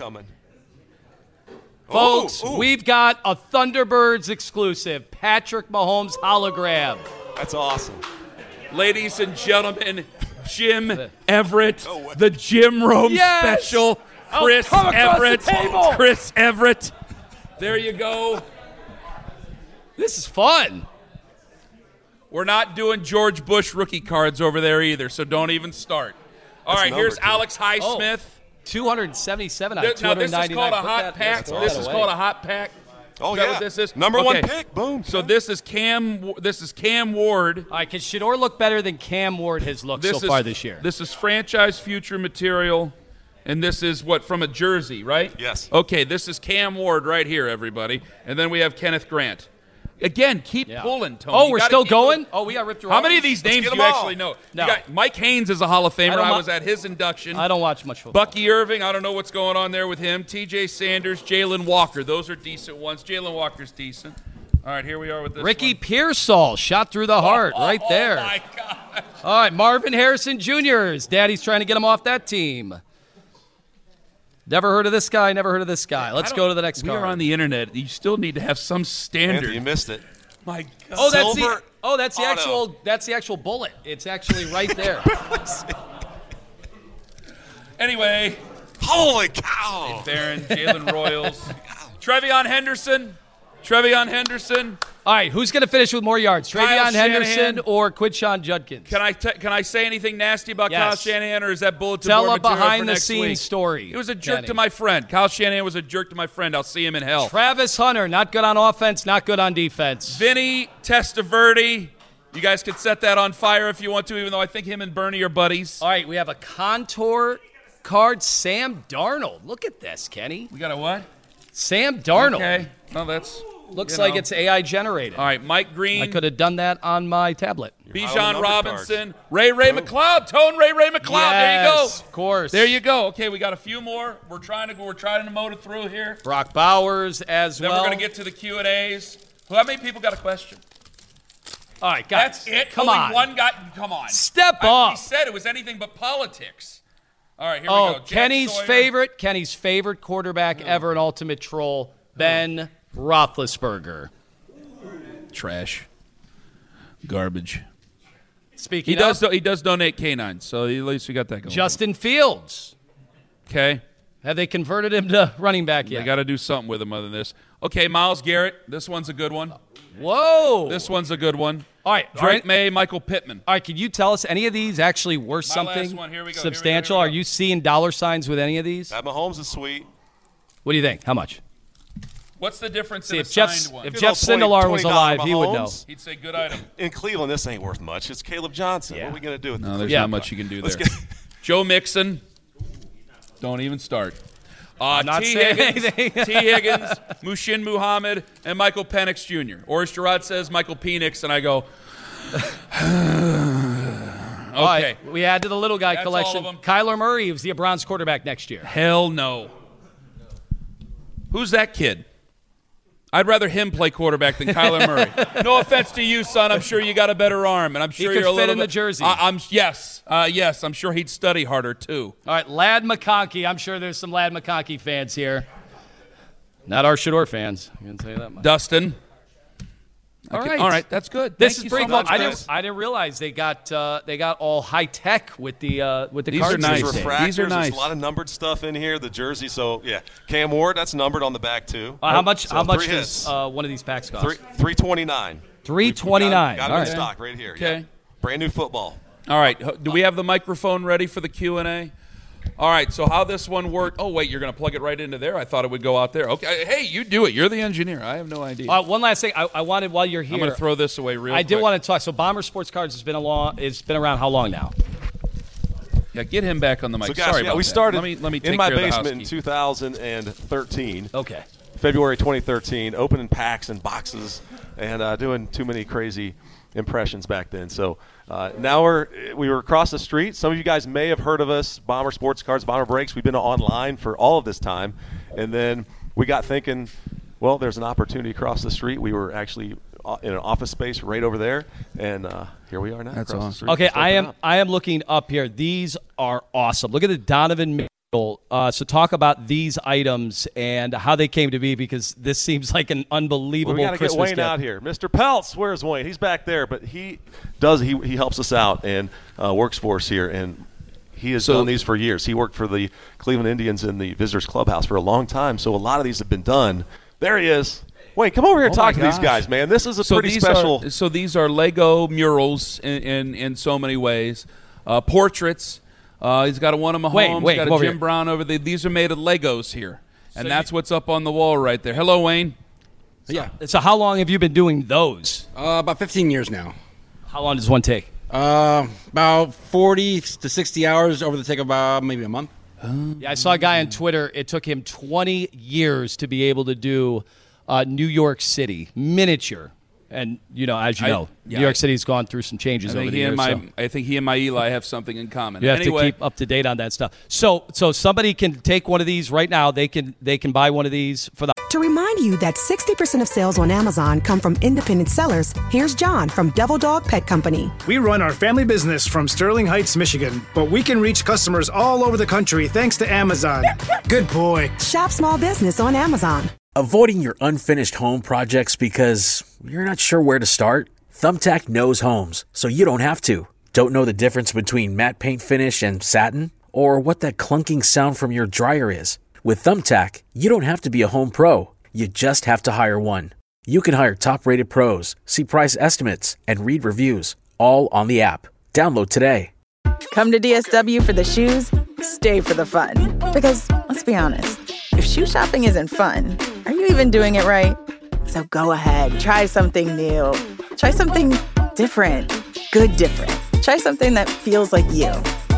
Folks, we've got a Thunderbirds exclusive, Patrick Mahomes hologram. That's awesome. Ladies and gentlemen, Jim Everett, the Jim Rome special. Chris Everett. Chris Everett. There you go. This is fun. We're not doing George Bush rookie cards over there either, so don't even start. All right, here's Alex Highsmith. 277 out of 299. Now, this is called a hot pack. This is called a hot pack. Is that what this is? Number one pick. Boom. So this is Cam Ward. All right, can Shedeur look better than Cam Ward has looked so far this year? This is franchise future material, and this is what, from a jersey, right? Yes. Okay, this is Cam Ward right here, everybody. And then we have Kenneth Grant. Again, keep pulling, Tony. Oh, we're still going? Oh, we got ripped through. How many of these names do you actually know? No. You got Mike Haynes is a Hall of Famer. I was at his induction. I don't watch much football. Bucky Irving, I don't know what's going on there with him. T.J. Sanders, Jalen Walker. Those are decent ones. Jalen Walker's decent. All right, here we are with this Ricky one. Pearsall shot through the heart right there. Oh, my gosh. All right, Marvin Harrison Jr. His daddy's trying to get him off that team. Never heard of this guy, never heard of this guy. Let's go to the next We card. are on the internet. You still need to have some standard. Anthony, you missed it. My God. That's the actual bullet. It's actually right there. Anyway. Holy cow. Barron, Jalen Royals. Trevion Henderson. All right, who's going to finish with more yards? Trevion Henderson or Quinshawn Judkins? Can I say anything nasty about Kyle Shanahan, or is that bulletin Tell board a material for next behind-the-scenes week? story. He was a jerk to my friend. Kyle Shanahan was a jerk to my friend. I'll see him in hell. Travis Hunter, not good on offense, not good on defense. Vinny Testaverde. You guys could set that on fire if you want to, even though I think him and Bernie are buddies. All right, we have a contour card, Sam Darnold. Look at this, Kenny. We got a what? Sam Darnold. Okay. No, that's... Looks like it's AI generated. All right, Mike Green. I could have done that on my tablet. Bijan Robinson. Ray McLeod. Tone Ray McLeod. Yes, there you go. Of course. There you go. Okay, we got a few more. We're trying to motor through here. Brock Bowers as well. Then we're going to get to the Q&As. How many people got a question? All right, guys. That's it? Come Only on. one guy? Come on. Step up. He said it was anything but politics. All right, here we go. Kenny's favorite quarterback ever, an ultimate troll, Ben Roethlisberger. Trash. Garbage. Speaking he does donate canines, so at least we got that going. Justin Fields. Okay. Have they converted him to running back yet? They got to do something with him other than this. Okay, Myles Garrett. This one's a good one. Whoa. This one's a good one. All right. Drake May, Michael Pittman. All right, can you tell us any of these actually worth something last one. Here we go. substantial? Here we go. Are you seeing dollar signs with any of these? That Mahomes is sweet. What do you think? How much? What's the difference See, in if a Jeff signed one? if Jeff Sindelar was alive, he would know. He'd say good item. In Cleveland, this ain't worth much. It's Caleb Johnson. Yeah. What are we going to do with No, there's not much you can do there. Joe Mixon. Don't even start. not T. saying Higgins, anything. T. Higgins, Mushin Muhammad, and Michael Penix Jr. Oris Gerard says Michael Penix, and I go, okay. All right, we add to the little guy That's collection. all of them. Kyler Murray was the Browns quarterback next year. Hell no. Who's that kid? I'd rather him play quarterback than Kyler Murray. No offense to you, son. I'm sure you got a better arm, and I'm sure He you're could a fit little in bit, the jersey. Yes. I'm sure he'd study harder too. All right, Ladd McConkey. I'm sure there's some Ladd McConkey fans here. Not our Shedeur fans. I can tell you that much. Dustin. All right, that's good. This Thank is you pretty so cool. much, I didn't realize they got all high tech with the These cards. are nice. these days. Refractors, These are nice. There's a lot of numbered stuff in here. The jersey, so yeah. Cam Ward, that's numbered on the back too. How much? So How much 3 does hits. one of these packs cost? $329. $329. Got it All in right. stock right here. Okay. Yeah. Brand new football. All right. Do we have the microphone ready for the Q&A? All right. So how this one worked? Oh, wait. You're going to plug it right into there? I thought it would go out there. Okay. Hey, you do it. You're the engineer. I have no idea. One last thing. I wanted while you're here. I'm going to throw this away real quick. I did want to talk. So Bomber Sports Cards has been around how long now? Yeah, get him back on the mic. So guys, Sorry about we that. started Let me take in my care of the basement in housekeeping. 2013. Okay. February 2013, opening packs and boxes and doing too many crazy impressions back then. So now we were across the street. Some of you guys may have heard of us, Bomber Sports Cards, Bomber Breaks. We've been online for all of this time. And then we got thinking, well, there's an opportunity across the street. We were actually in an office space right over there. And here we are now. That's across the awesome. street. Okay, Just opened up. I am looking up here. These are awesome. Look at the Donovan Mitchell. So talk about these items and how they came to be, because this seems like an unbelievable we got to get Christmas Wayne gift. out here. Mr. Peltz, where's Wayne? He's back there, but he helps us out and works for us here, and he has done these for years. He worked for the Cleveland Indians in the Visitors Clubhouse for a long time, so a lot of these have been done. There he is. Wayne, come over here and talk to these guys, man. This is a pretty special. So these are Lego murals in so many ways. Portraits. He's got one of Mahomes. Wait, got come a over Jim here. Brown over there. These are made of Legos here, and that's what's up on the wall right there. Hello, Wayne. So how long have you been doing those? About 15 years now. How long does one take? About 40 to 60 hours over the take about maybe a month. Yeah, I saw a guy on Twitter. It took him 20 years to be able to do New York City miniature. And, as you know, New York City's gone through some changes over the years. I think he and my Eli have something in common. You have to keep up to date on that stuff. So somebody can take one of these right now. They can buy one of these for the... To remind you that 60% of sales on Amazon come from independent sellers, here's John from Devil Dog Pet Company. We run our family business from Sterling Heights, Michigan, but we can reach customers all over the country thanks to Amazon. Good boy. Shop small business on Amazon. Avoiding your unfinished home projects because you're not sure where to start? Thumbtack knows homes, so you don't have to. Don't know the difference between matte paint finish and satin? Or what that clunking sound from your dryer is? With Thumbtack, you don't have to be a home pro. You just have to hire one. You can hire top-rated pros, see price estimates, and read reviews, all on the app. Download today. Come to DSW for the shoes, stay for the fun. Because, let's be honest, if shoe shopping isn't fun, are you even doing it right? So go ahead, try something new. Try something different. Good different. Try something that feels like you.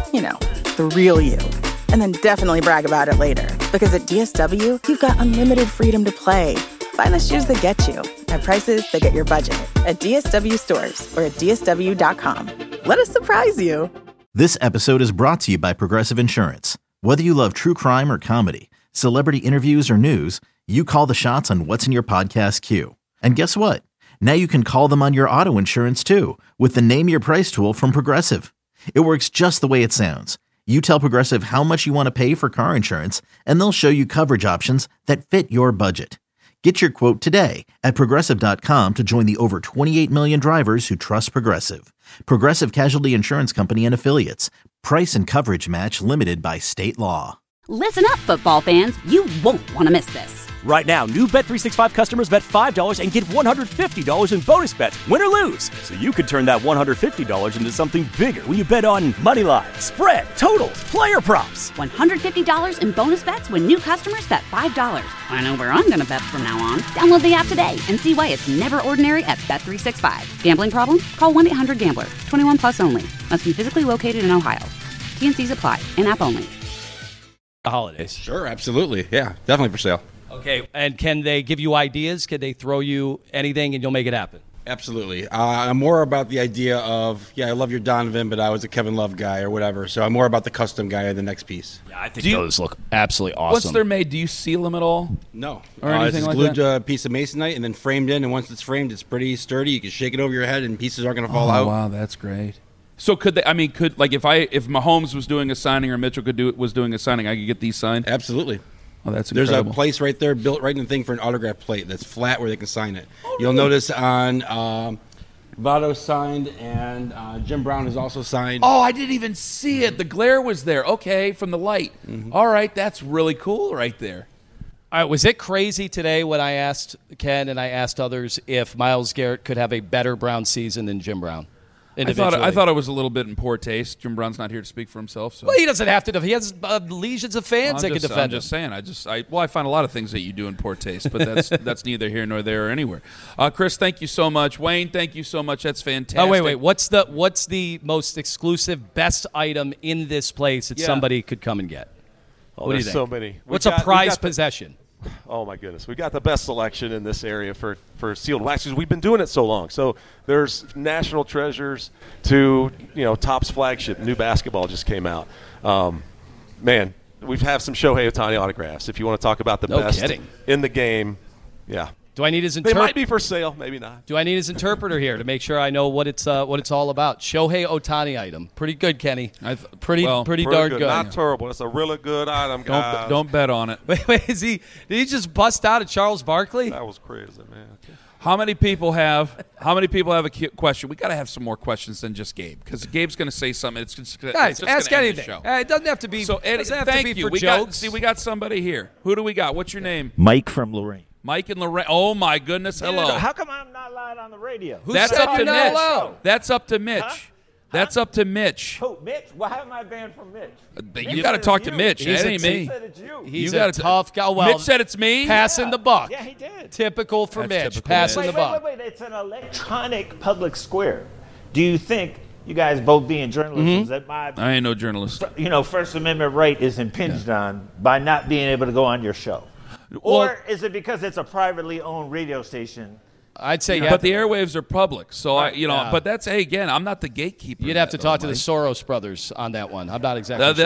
The real you. And then definitely brag about it later. Because at DSW, you've got unlimited freedom to play. Find the shoes that get you at prices that get your budget at DSW stores or at DSW.com. Let us surprise you. This episode is brought to you by Progressive Insurance. Whether you love true crime or comedy, celebrity interviews or news, you call the shots on what's in your podcast queue. And guess what? Now you can call them on your auto insurance too with the Name Your Price tool from Progressive. It works just the way it sounds. You tell Progressive how much you want to pay for car insurance, and they'll show you coverage options that fit your budget. Get your quote today at Progressive.com to join the over 28 million drivers who trust Progressive. Progressive Casualty Insurance Company and Affiliates. Price and coverage match limited by state law. Listen up, football fans. You won't want to miss this. Right now, new Bet365 customers bet $5 and get $150 in bonus bets, win or lose. So you could turn that $150 into something bigger when you bet on money line, spread, totals, player props. $150 in bonus bets when new customers bet $5. I know where I'm going to bet from now on. Download the app today and see why it's never ordinary at Bet365. Gambling problem? Call 1-800-GAMBLER. 21 plus only. Must be physically located in Ohio. T&Cs apply. In-app only. The holidays. Sure, absolutely. Yeah, definitely for sale. Okay, and can they give you ideas? Can they throw you anything and you'll make it happen? Absolutely. I'm more about the idea of, I love your Donovan, but I was a Kevin Love guy or whatever. So I'm more about the custom guy in the next piece. Yeah, I think those look absolutely awesome. Once they're made, do you seal them at all? No. Or anything it's like glued that? to a piece of masonite and then framed in. And once it's framed, it's pretty sturdy. You can shake it over your head and pieces aren't going to fall out. Oh, wow, that's great. So could they? If Mahomes was doing a signing or Mitchell was doing a signing, I could get these signed. Absolutely. Oh, that's There's incredible. a place right there built right in the thing for an autograph plate that's flat where they can sign it. You'll notice on Votto signed and Jim Brown is also signed. Oh, I didn't even see it. The glare was there. Okay, from the light. Mm-hmm. All right, that's really cool right there. All right, was it crazy today when I asked Ken and I asked others if Myles Garrett could have a better Brown season than Jim Brown? I thought it was a little bit in poor taste. Jim Brown's not here to speak for himself. So. Well, he doesn't have to. He has legions of fans that can defend him. I'm just saying. I find a lot of things that you do in poor taste, but that's neither here nor there or anywhere. Chris, thank you so much. Wayne, thank you so much. That's fantastic. Oh, wait. What's the most exclusive, best item in this place that somebody could come and get? Oh, what do you there's think? so many. What's a prize possession? Oh my goodness, we got the best selection in this area for sealed wax because we've been doing it so long. So there's national treasures to Topps flagship. New basketball just came out. Man, we have some Shohei Ohtani autographs. If you want to talk about the best in the game, yeah. Do I need his They interpreter? might be for sale, maybe not. Do I need his interpreter here to make sure I know what it's all about? Shohei Ohtani item, pretty good, Kenny. Pretty darn good. Not terrible. It's a really good item, guys. Don't bet on it. Wait, did he just bust out at Charles Barkley? That was crazy, man. How many people have a question? We got to have some more questions than just Gabe because Gabe's going to say something. Guys, ask anything. It doesn't have to be. So, Eddie, thank you. For jokes. We got somebody here. Who do we got? What's your name? Mike from Lorraine. Mike and Lorraine. Oh my goodness! Hello. How come I'm not allowed on the radio? That's up to Mitch. That's up to Mitch. Huh? That's up to Mitch. Who, Mitch? Why am I banned from Mitch? You got to talk to Mitch. That ain't me. He's a tough guy. Well, Mitch said it's me. Passing the buck. Yeah, he did. Typical for Mitch. Typical Passing the buck. Wait. It's an electronic public square. Do you think, you guys both being journalists, that my I ain't no journalist. First Amendment right is impinged on by not being able to go on your show? Or is it because it's a privately owned radio station? I'd say, but the airwaves are public, so Right. But that's again, I'm not the gatekeeper. You'd have to talk to the Soros brothers on that one. I'm not exactly sure.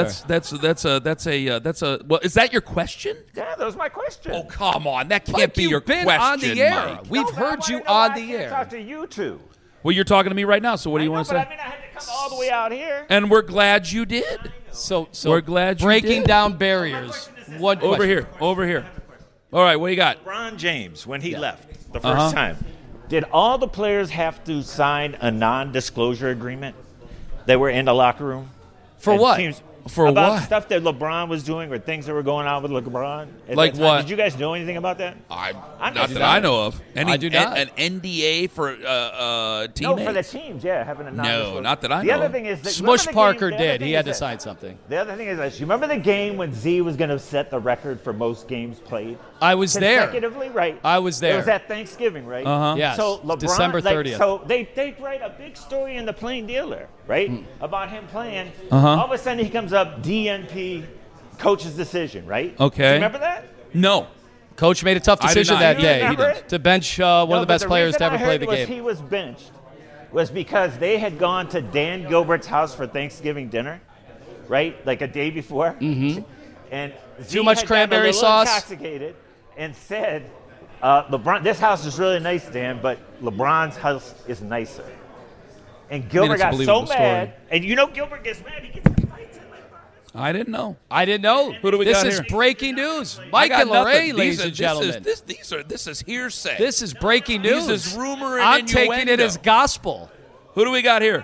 That's a. Well, is that your question? Yeah, that was my question. Oh, come on, that can't Mike, be you've your been question, on the air. Mike. We've heard you on the air. Talk to you two. Well, you're talking to me right now. So what do you want to say? I mean, I had to come all the way out here. And we're glad you did. So we're glad you breaking did. down barriers. One over question. here. All right, what do you got? LeBron James, when he left the first time, did all the players have to sign a non-disclosure agreement? They were in the locker room? For what? About stuff that LeBron was doing or things that were going on with LeBron? Like what? Did you guys know anything about that? Not that I know of. I do not. An NDA for teammates? No, for the teams, having a non-disclosure. No, not that I know. The other thing is that Smush Parker did. He had to sign something. The other thing is this. You remember the game when Z was going to set the record for most games played? I was there. Consecutively, right? I was there. It was at Thanksgiving, right? Yes. So LeBron, December 30th. So they write a big story in the Plain Dealer, right? About him playing. All of a sudden he comes up, DNP, coach's decision, right? Okay. Do you remember that? No. Coach made a tough decision that day to bench one of the best players to ever play the game. He was benched was because they had gone to Dan Gilbert's house for Thanksgiving dinner, right? Like a day before. Mm-hmm. And too much cranberry sauce. Intoxicated and said, LeBron, this house is really nice, Dan, but LeBron's house is nicer. And Gilbert got so mad, and Gilbert gets mad, he gets fights in LeBron. I didn't know. Who do we got here? This is breaking news. Mike and Lorraine, ladies and gentlemen. This is hearsay. This is breaking news. This is rumor and I'm innuendo. taking it as gospel. Who do we got here?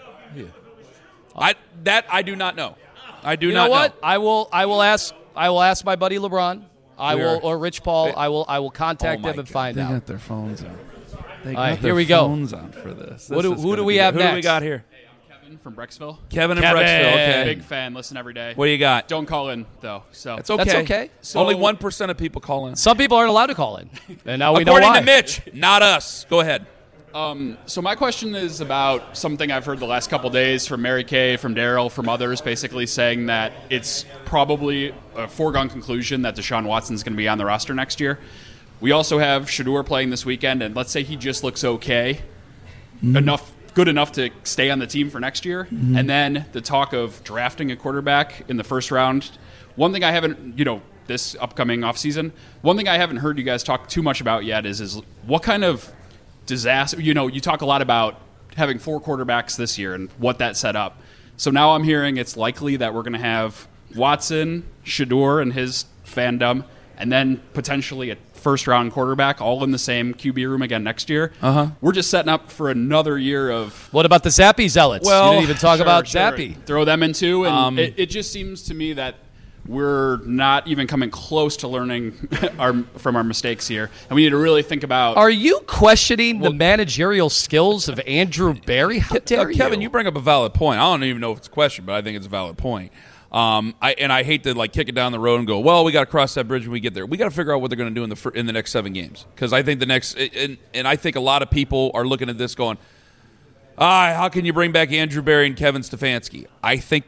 I do not know. I do you not know what? know. I will ask my buddy LeBron. Or Rich Paul. I will contact them and find out. They got their phones on. They got All right, their here we go. phones on for this. Who do we have next? Who do we got here? Kevin from Brecksville. Kevin in Brecksville. Okay. Big fan. Listen every day. What do you got? Don't call in though. So That's okay. That's okay. So, only 1% of people call in. Some people aren't allowed to call in, and now we know According why. to Mitch, not us. Go ahead. So my question is about something I've heard the last couple days from Mary Kay, from Daryl, from others, basically saying that it's probably a foregone conclusion that Deshaun Watson's going to be on the roster next year. We also have Shedeur playing this weekend, and let's say he just looks okay, good enough to stay on the team for next year. Mm-hmm. And then the talk of drafting a quarterback in the first round. One thing I haven't, this upcoming offseason, one thing I haven't heard you guys talk too much about yet is what kind of disaster. You talk a lot about having 4 quarterbacks this year and what that set up. So now I'm hearing it's likely that we're going to have Watson, Shedeur and his fandom, and then potentially a first-round quarterback all in the same QB room again next year. We're just setting up for another year of... What about the Zappy zealots? Well, you didn't even talk about sure. Zappy. Throw them in too, and it just seems to me that we're not even coming close to learning from our mistakes here, and we need to really think about... Are you questioning the managerial skills of Andrew Berry? How dare you? Kevin, you bring up a valid point. I don't even know if it's a question, but I think it's a valid point. I hate to kick it down the road and go, well, we got to cross that bridge when we get there. We got to figure out what they're going to do in the next 7 games, because I think and I think a lot of people are looking at this going, how can you bring back Andrew Berry and Kevin Stefanski? I think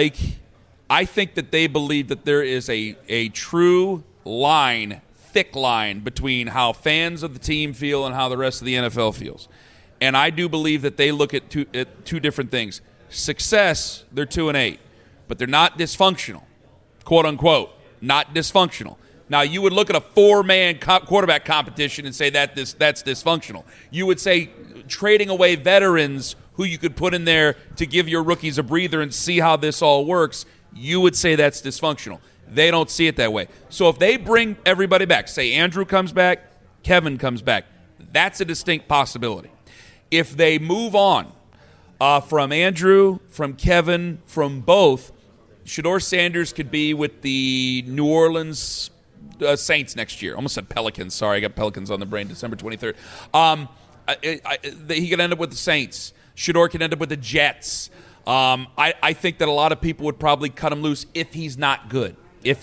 that they believe that there is a true line, thick line between how fans of the team feel and how the rest of the NFL feels. And I do believe that they look at two different things. Success, they're 2-8, but they're not dysfunctional, quote unquote, not dysfunctional. Now, you would look at a 4-man quarterback competition and say that's dysfunctional. You would say trading away veterans who you could put in there to give your rookies a breather and see how this all works, you would say that's dysfunctional. They don't see it that way. So if they bring everybody back, say Andrew comes back, Kevin comes back, that's a distinct possibility. If they move on from Andrew, from Kevin, from both, Shedeur Sanders could be with the New Orleans Saints next year. Almost said Pelicans. Sorry, I got Pelicans on the brain. December 23rd. He could end up with the Saints. Shedeur can end up with the Jets. I think that a lot of people would probably cut him loose if he's not good.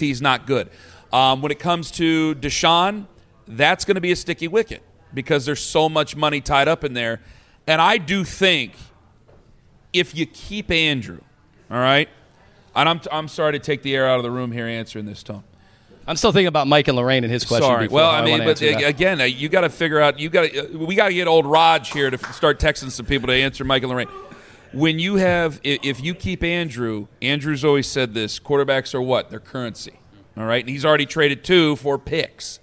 When it comes to Deshaun, that's going to be a sticky wicket because there's so much money tied up in there. And I do think if you keep Andrew, all right, and I'm sorry to take the air out of the room here answering this, Tom. I'm still thinking about Mike and Lorraine and his question. Sorry. Well, I mean, but again, you got to figure out. We got to get old Raj here to start texting some people to answer Mike and Lorraine. When you have, if you keep Andrew, Andrew's always said this: quarterbacks are what? They're currency. All right, and he's already traded 2 for picks.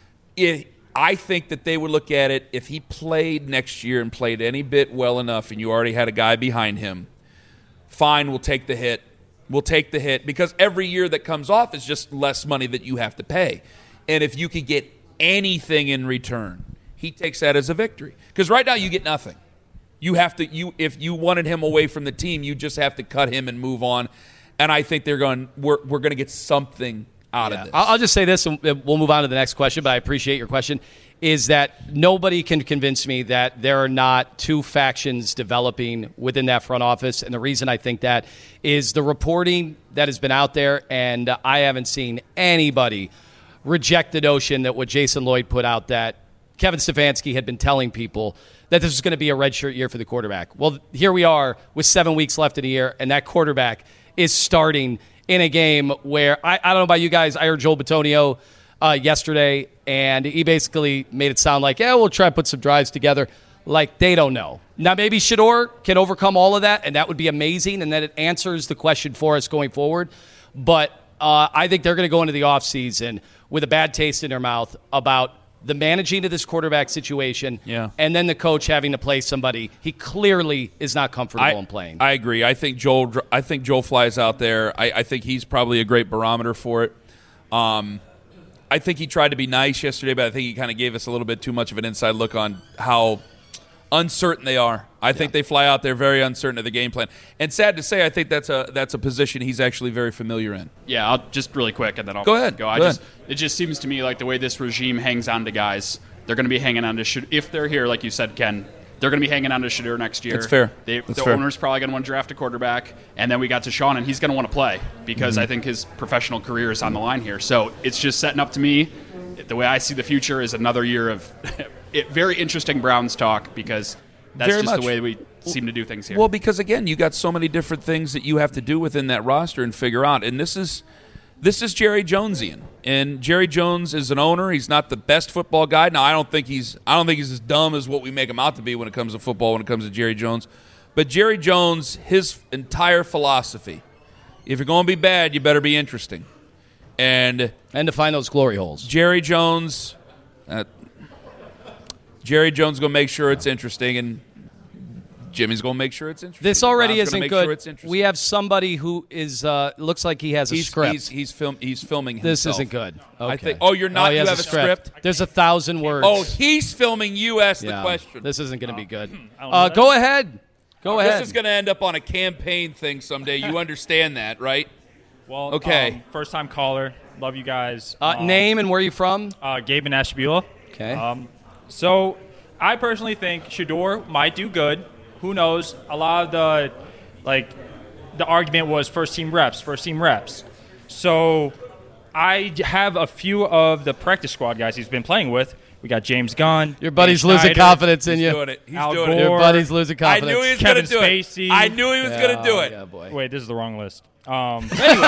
I think that they would look at it if he played next year and played any bit well enough, and you already had a guy behind him. Fine, we'll take the hit. We'll take the hit because every year that comes off is just less money that you have to pay. And if you could get anything in return, he takes that as a victory. Because right now you get nothing. You have to. If you wanted him away from the team, you just have to cut him and move on. And I think we're going to get something out of this. I'll just say this, and we'll move on to the next question, but I appreciate your question, is that nobody can convince me that there are not 2 factions developing within that front office. And the reason I think that is the reporting that has been out there, and I haven't seen anybody reject the notion that what Jason Lloyd put out, that Kevin Stefanski had been telling people that this was going to be a redshirt year for the quarterback. Well, here we are with 7 weeks left in the year, and that quarterback is starting in a game where, I don't know about you guys, I heard Joel Bitonio yesterday, and he basically made it sound like, we'll try to put some drives together. Like, they don't know. Now, maybe Shedeur can overcome all of that, and that would be amazing, and then it answers the question for us going forward. But I think they're going to go into the offseason with a bad taste in their mouth about the managing of this quarterback situation, and then the coach having to play somebody he clearly is not comfortable in playing. I agree. I think Joel flies out there. I think he's probably a great barometer for it. I think he tried to be nice yesterday, but I think he kind of gave us a little bit too much of an inside look on how uncertain they are. I think they fly out there very uncertain of the game plan. And sad to say, I think that's a position he's actually very familiar in. Yeah, I'll just really quick, and then I'll go ahead. It just seems to me like the way this regime hangs on to guys, they're going to be hanging on to if they're here, like you said, Ken. They're going to be hanging on to Shedeur next year. That's fair. The owner's probably going to want to draft a quarterback, and then we got Deshaun, and he's going to want to play because I think his professional career is on the line here. So it's just setting up to me. The way I see the future is another year of very interesting Browns talk because that's very just much the way we seem to do things here. Well, because, again, you got so many different things that you have to do within that roster and figure out. And this is Jerry Jonesian. And Jerry Jones is an owner. He's not the best football guy. Now, I don't think he's as dumb as what we make him out to be when it comes to football, when it comes to Jerry Jones. But Jerry Jones, his entire philosophy, if you're going to be bad, you better be interesting. And to find those glory holes. Jerry Jones going to make sure it's interesting, and Jimmy's going to make sure it's interesting. This already isn't good. Sure we have somebody who is looks like he has a script. He's filming himself. This isn't good. Okay. I think. Oh, you're not. You have a script. There's 1,000 words. Oh, he's filming. You asked the question. This isn't going to be good. Go ahead. Go ahead. This is going to end up on a campaign thing someday. You understand that, right? Well, okay. First-time caller. Love you guys. Name and where are you from? Gabe in Ashtabula. Okay. So I personally think Shedeur might do good. Who knows? A lot of the argument was first-team reps. So I have a few of the practice squad guys he's been playing with. We got James Gunn. Your buddy's losing confidence in you. He's doing it. Al Gore, Your buddy's losing confidence. I knew he was going to do Spacey. it. I knew he was going to do it. Yeah, boy. Wait, this is the wrong list. Anyhow,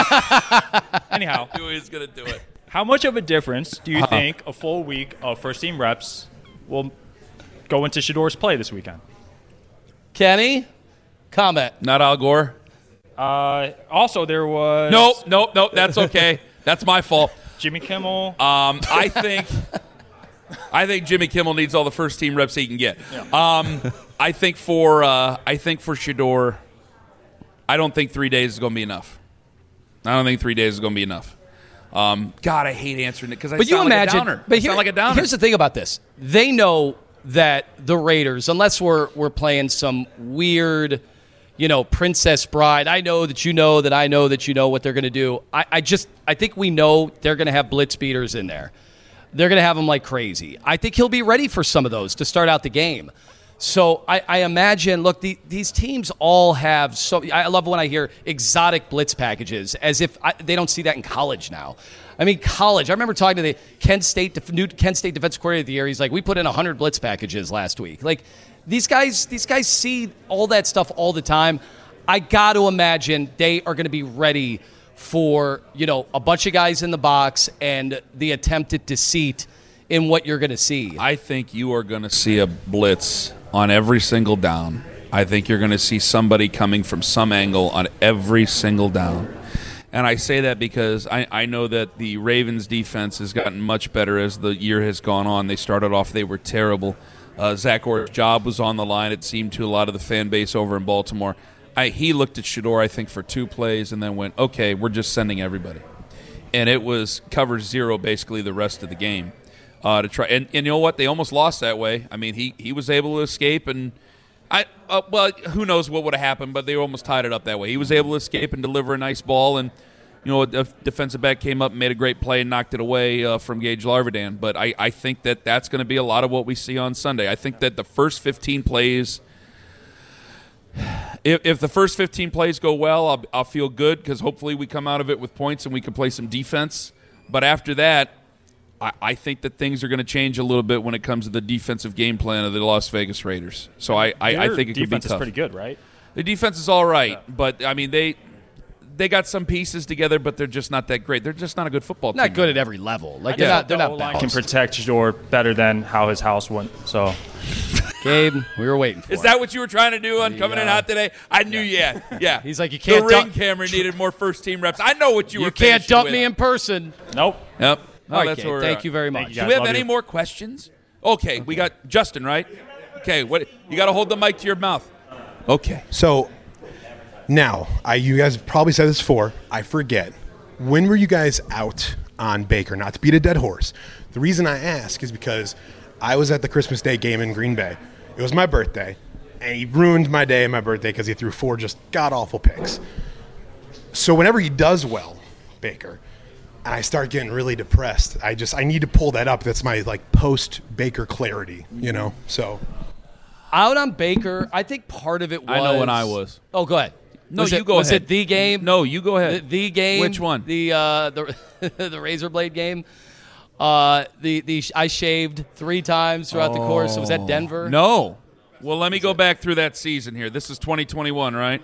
I knew he was going to do it. How much of a difference do you think a full week of first-team reps will go into Shedeur's play this weekend? Kenny, comment. Not Al Gore. Also, there was... Nope. That's okay. That's my fault. Jimmy Kimmel. I think Jimmy Kimmel needs all the first-team reps he can get. Yeah. I think for Shedeur, I don't think 3 days is going to be enough. God, I hate answering it because I sound like a downer. But here's the thing about this. They know that the Raiders, unless we're playing some weird, Princess Bride, I know that you know that I know that you know what they're going to do. I think we know they're going to have blitz beaters in there. They're going to have them like crazy. I think he'll be ready for some of those to start out the game. So I imagine, look, these teams all have I love when I hear exotic blitz packages, as if they don't see that in college now. I mean, college. I remember talking to the new Kent State defensive coordinator of the year. He's like, we put in 100 blitz packages last week. Like, these guys see all that stuff all the time. I got to imagine they are going to be ready for, a bunch of guys in the box and the attempted deceit in what you're going to see. I think you are going to see a blitz on every single down. I think you're going to see somebody coming from some angle on every single down. And I say that because I know that the Ravens defense has gotten much better as the year has gone on. They started off, they were terrible. Zach Orr's job was on the line, it seemed, to a lot of the fan base over in Baltimore. He looked at Shedeur, I think, for 2 plays and then went, okay, we're just sending everybody. And it was cover 0 basically the rest of the game. To try, and you know what? They almost lost that way. I mean, he was able to escape, and who knows what would have happened, but they almost tied it up that way. He was able to escape and deliver a nice ball, and a defensive back came up and made a great play and knocked it away from Gage Larvidan. But I think that's going to be a lot of what we see on Sunday. I think that the first 15 plays, if the first 15 plays go well, I'll feel good because hopefully we come out of it with points and we can play some defense. But after that, I think that things are going to change a little bit when it comes to the defensive game plan of the Las Vegas Raiders. So I think it could be tough. Defense is pretty good, right? The defense is all right, but I mean they got some pieces together, but they're just not that great. They're just not a good football team. Not good at every level. Like they're not balanced. Can protect Shedeur better than how his house went. So, Gabe, we were waiting for. Is that what you were trying to do on coming in hot today? I knew you had. Yeah. He's like, you can't. The ring camera needed more first team reps. I know what you were. You can't dump me in person. Nope. Yep. All right, Gabe, thank you very much. Do we have any more questions? Okay, we got Justin, right? Okay, what you got to hold the mic to your mouth. Okay. So now, you guys probably said this before. I forget. When were you guys out on Baker? Not to beat a dead horse. The reason I ask is because I was at the Christmas Day game in Green Bay. It was my birthday, and he ruined my day and my birthday because he threw 4 just god-awful picks. So whenever he does well, Baker, and I start getting really depressed, I need to pull that up. That's my post-Baker clarity, So out on Baker, I think part of it was. I know when I was. Oh, go ahead. No, you go ahead. Was it the game? No, you go ahead. The game. Which one? The razor blade game. I shaved 3 times throughout the course. Was that Denver? No. Well, let me go back through that season here. This is 2021, right?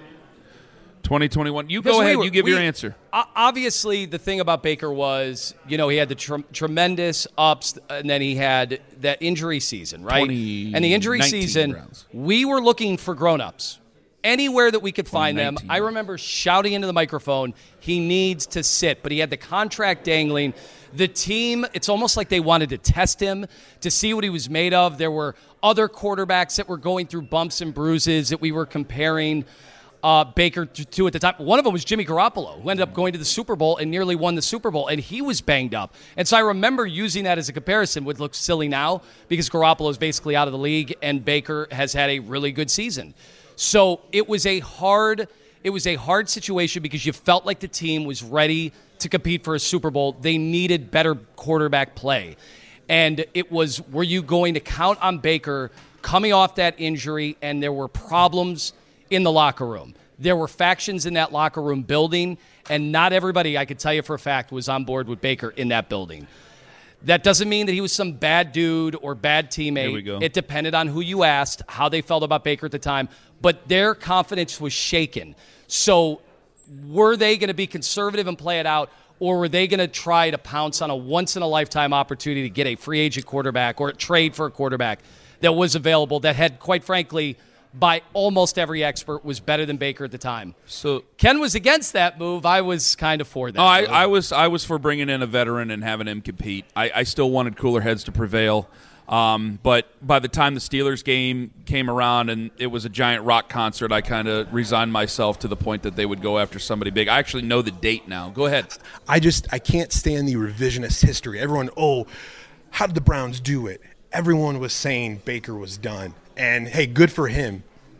2021. You go ahead. You give your answer. Obviously, the thing about Baker was, he had the tremendous ups, and then he had that injury season, right? And the injury season, we were looking for grown-ups. Anywhere that we could find them. I remember shouting into the microphone, he needs to sit, but he had the contract dangling. The team, it's almost like they wanted to test him to see what he was made of. There were other quarterbacks that were going through bumps and bruises that we were comparing Baker to at the time. One of them was Jimmy Garoppolo, who ended up going to the Super Bowl and nearly won the Super Bowl, and he was banged up. And so I remember using that as a comparison. Would look silly now because Garoppolo is basically out of the league and Baker has had a really good season. So it was a hard situation because you felt like the team was ready to compete for a Super Bowl. They needed better quarterback play. And it was, were you going to count on Baker coming off that injury? And there were problems in the locker room. There were factions in that locker room building, and not everybody, I could tell you for a fact, was on board with Baker in that building. That doesn't mean that he was some bad dude or bad teammate. Here we go. It depended on who you asked, how they felt about Baker at the time. But their confidence was shaken. So were they going to be conservative and play it out, or were they going to try to pounce on a once-in-a-lifetime opportunity to get a free agent quarterback or trade for a quarterback that was available that had, quite frankly, by almost every expert, was better than Baker at the time? So Ken was against that move. I was kind of for that. I was for bringing in a veteran and having him compete. I still wanted cooler heads to prevail. But by the time the Steelers game came around and it was a giant rock concert, I kind of resigned myself to the point that they would go after somebody big. I actually know the date now. Go ahead. I can't stand the revisionist history. Everyone, how did the Browns do it? Everyone was saying Baker was done. And, hey, good for him.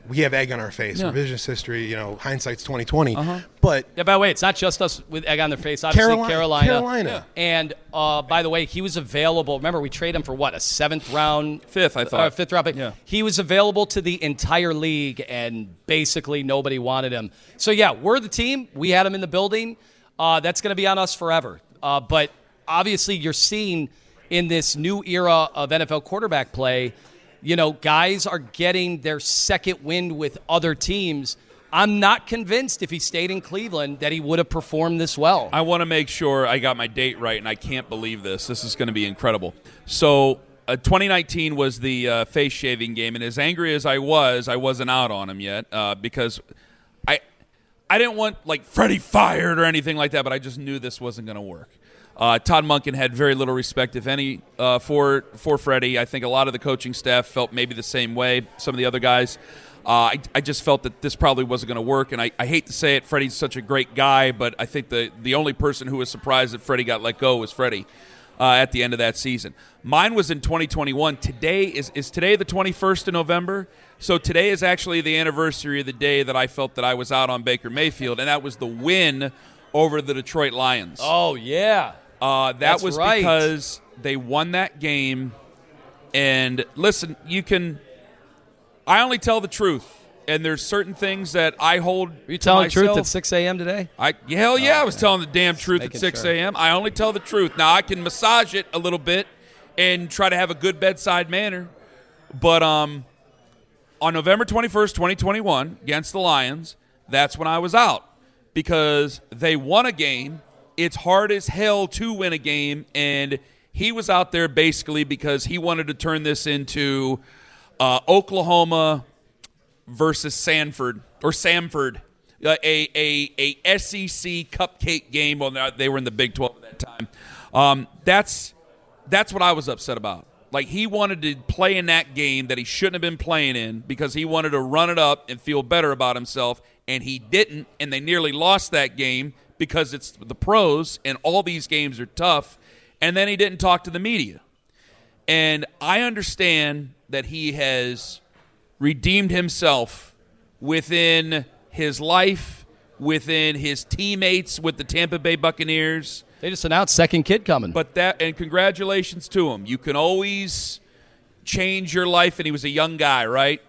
we have egg on our face. Yeah. Revisionist history, hindsight's 2020. Uh-huh. But yeah, by the way, it's not just us with egg on their face. Obviously, Carolina. And by the way, he was available. Remember, we traded him for what, a 7th round? Fifth, I thought. 5th round pick. Yeah. He was available to the entire league, and basically nobody wanted him. So, yeah, we're the team. We had him in the building. That's going to be on us forever. But obviously you're seeing in this new era of NFL quarterback play, guys are getting their second wind with other teams. I'm not convinced if he stayed in Cleveland that he would have performed this well. I want to make sure I got my date right, and I can't believe this. This is going to be incredible. So 2019 was the face shaving game, and as angry as I wasn't out on him yet because I didn't want Freddie fired or anything like that, but I just knew this wasn't going to work. Todd Monken had very little respect, if any, for Freddie. I think a lot of the coaching staff felt maybe the same way. Some of the other guys. I just felt that this probably wasn't going to work, and I hate to say it, Freddie's such a great guy, but I think the only person who was surprised that Freddie got let go was Freddie at the end of that season. Mine was in 2021. Today is today the 21st of November? So today is actually the anniversary of the day that I felt that I was out on Baker Mayfield, and that was the win over the Detroit Lions. Oh, yeah. That was right. Because they won that game, and listen, I only tell the truth, and there's certain things that I hold. Are you telling the myself. truth at 6 a.m. today? I was telling the damn truth at 6 a.m. I only tell the truth. Now, I can massage it a little bit and try to have a good bedside manner, but on November 21st, 2021, against the Lions, that's when I was out because they won a game. It's hard as hell to win a game, and he was out there basically because he wanted to turn this into Oklahoma versus Samford, a SEC cupcake game. Well, they were in the Big 12 at that time. That's what I was upset about. He wanted to play in that game that he shouldn't have been playing in because he wanted to run it up and feel better about himself, and he didn't, and they nearly lost that game because it's the pros, and all these games are tough, and then he didn't talk to the media. And I understand that he has redeemed himself within his life, within his teammates with the Tampa Bay Buccaneers. They just announced second kid coming. And congratulations to him. You can always change your life, and he was a young guy, right?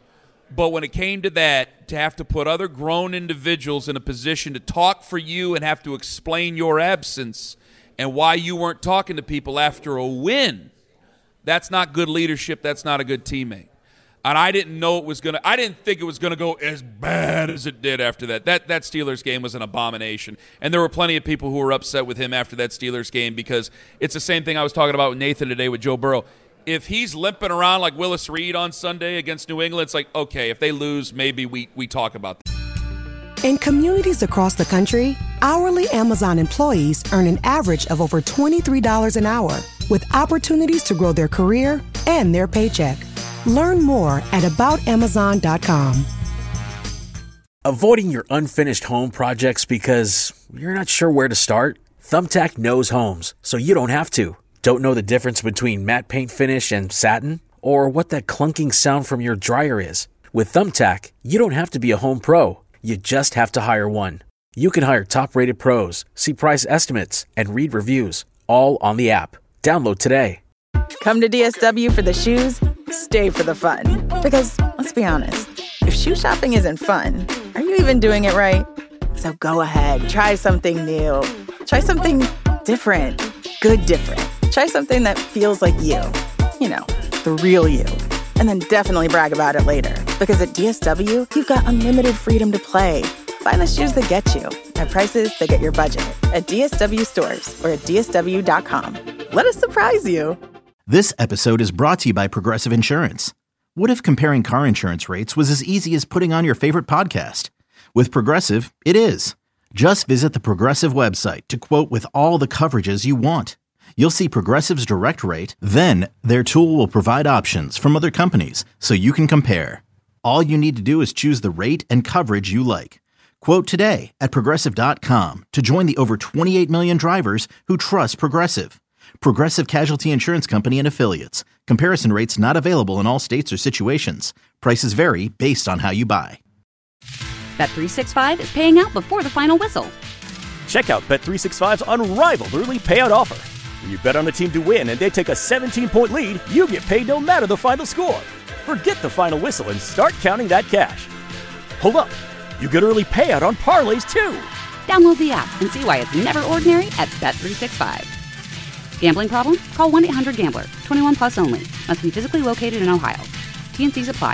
But when it came to that, to have to put other grown individuals in a position to talk for you and have to explain your absence and why you weren't talking to people after a win, that's not good leadership. That's not a good teammate. And I didn't think it was going to go as bad as it did after that. That Steelers game was an abomination. And there were plenty of people who were upset with him after that Steelers game because it's the same thing I was talking about with Nathan today with Joe Burrow. If he's limping around like Willis Reed on Sunday against New England, it's okay, if they lose, maybe we talk about that. In communities across the country, hourly Amazon employees earn an average of over $23 an hour, with opportunities to grow their career and their paycheck. Learn more at aboutamazon.com. Avoiding your unfinished home projects because you're not sure where to start? Thumbtack knows homes, so you don't have to. Don't know the difference between matte paint finish and satin? Or what that clunking sound from your dryer is? With Thumbtack, you don't have to be a home pro. You just have to hire one. You can hire top-rated pros, see price estimates, and read reviews, all on the app. Download today. Come to DSW for the shoes, stay for the fun. Because, let's be honest, if shoe shopping isn't fun, are you even doing it right? So go ahead, try something new. Try something different. Good different. Try something that feels like you. The real you. And then definitely brag about it later. Because at DSW, you've got unlimited freedom to play. Find the shoes that get you at prices that get your budget at DSW stores or at DSW.com. Let us surprise you. This episode is brought to you by Progressive Insurance. What if comparing car insurance rates was as easy as putting on your favorite podcast? With Progressive, it is. Just visit the Progressive website to quote with all the coverages you want. You'll see Progressive's direct rate, then their tool will provide options from other companies so you can compare. All you need to do is choose the rate and coverage you like. Quote today at Progressive.com to join the over 28 million drivers who trust Progressive. Progressive Casualty Insurance Company and Affiliates. Comparison rates not available in all states or situations. Prices vary based on how you buy. Bet365 is paying out before the final whistle. Check out Bet365's unrivaled early payout offer. When you bet on a team to win and they take a 17-point lead, you get paid no matter the final score. Forget the final whistle and start counting that cash. Hold up. You get early payout on parlays, too. Download the app and see why it's never ordinary at Bet365. Gambling problem? Call 1-800-GAMBLER. 21 plus only. Must be physically located in Ohio. T&Cs apply.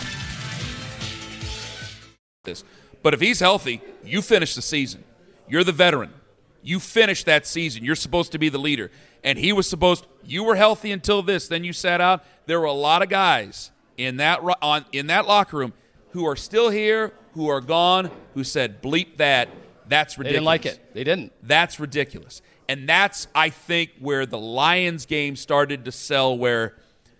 But if he's healthy, you finish the season. You're the veteran. You finish that season. You're supposed to be the leader. And he was you were healthy until this. Then you sat out. There were a lot of guys in that locker room who are still here, who are gone, who said, bleep that. That's ridiculous. They didn't like it. They didn't. That's ridiculous. And that's, I think, where the Lions game started to sell, where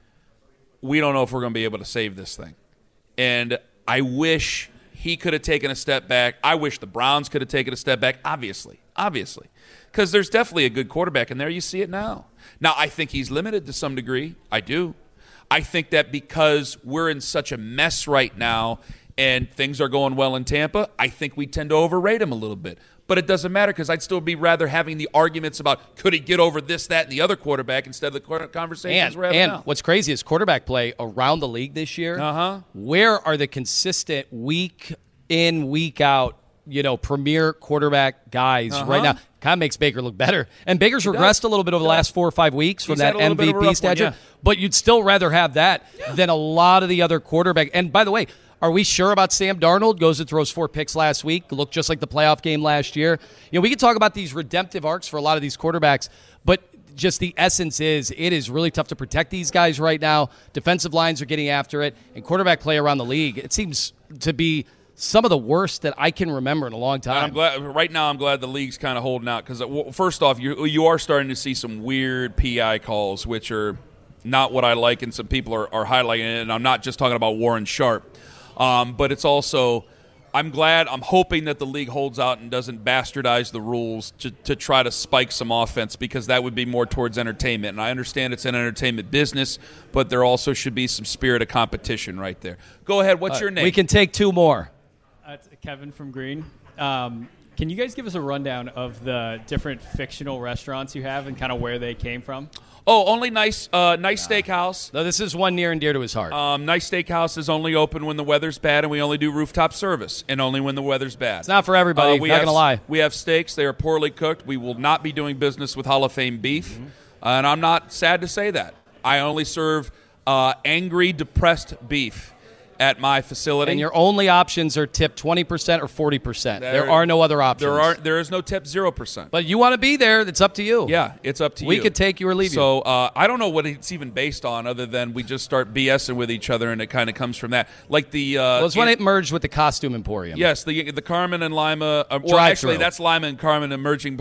we don't know if we're going to be able to save this thing. And I wish he could have taken a step back. I wish the Browns could have taken a step back, obviously. Because there's definitely a good quarterback in there. You see it now. Now, I think he's limited to some degree. I do. I think that because we're in such a mess right now and things are going well in Tampa, I think we tend to overrate him a little bit. But it doesn't matter because I'd still be rather having the arguments about could he get over this, that, and the other quarterback instead of the conversations we're having now. And what's crazy is quarterback play around the league this year. Where are the consistent week in, week out, premier quarterback guys right now? Kind of makes Baker look better. And Baker's regressed a little bit over the last 4 or 5 weeks from that MVP stature. But you'd still rather have that than a lot of the other quarterback. And by the way, are we sure about Sam Darnold? Goes and throws 4 picks last week. Looked just like the playoff game last year. We could talk about these redemptive arcs for a lot of these quarterbacks, but just the essence is it is really tough to protect these guys right now. Defensive lines are getting after it, and quarterback play around the league, it seems to be some of the worst that I can remember in a long time. I'm glad the league's kind of holding out because, first off, you are starting to see some weird PI calls, which are not what I like, and some people are highlighting it, and I'm not just talking about Warren Sharp. But it's also, I'm hoping that the league holds out and doesn't bastardize the rules to try to spike some offense, because that would be more towards entertainment. And I understand it's an entertainment business, but there also should be some spirit of competition right there. Go ahead. What's your name? We can take 2 more. It's Kevin from Green. Can you guys give us a rundown of the different fictional restaurants you have and kind of where they came from? Oh, only Nice Steakhouse. No, this is one near and dear to his heart. Nice Steakhouse is only open when the weather's bad, and we only do rooftop service, and only when the weather's bad. It's not for everybody, not going to lie. We have steaks. They are poorly cooked. We will not be doing business with Hall of Fame beef, and I'm not sad to say that. I only serve angry, depressed beef at my facility. And your only options are tip 20% or 40%. There are no other options. There is no tip 0%. But you want to be there, it's up to you. Yeah, it's up to you. We could take you or leave you. So I don't know what it's even based on, other than we just start BSing with each other, and it kind of comes from that. Like it's when it merged with the Costume Emporium. Yes, the Carmen and Lima. Actually, that's Lima and Carmen merging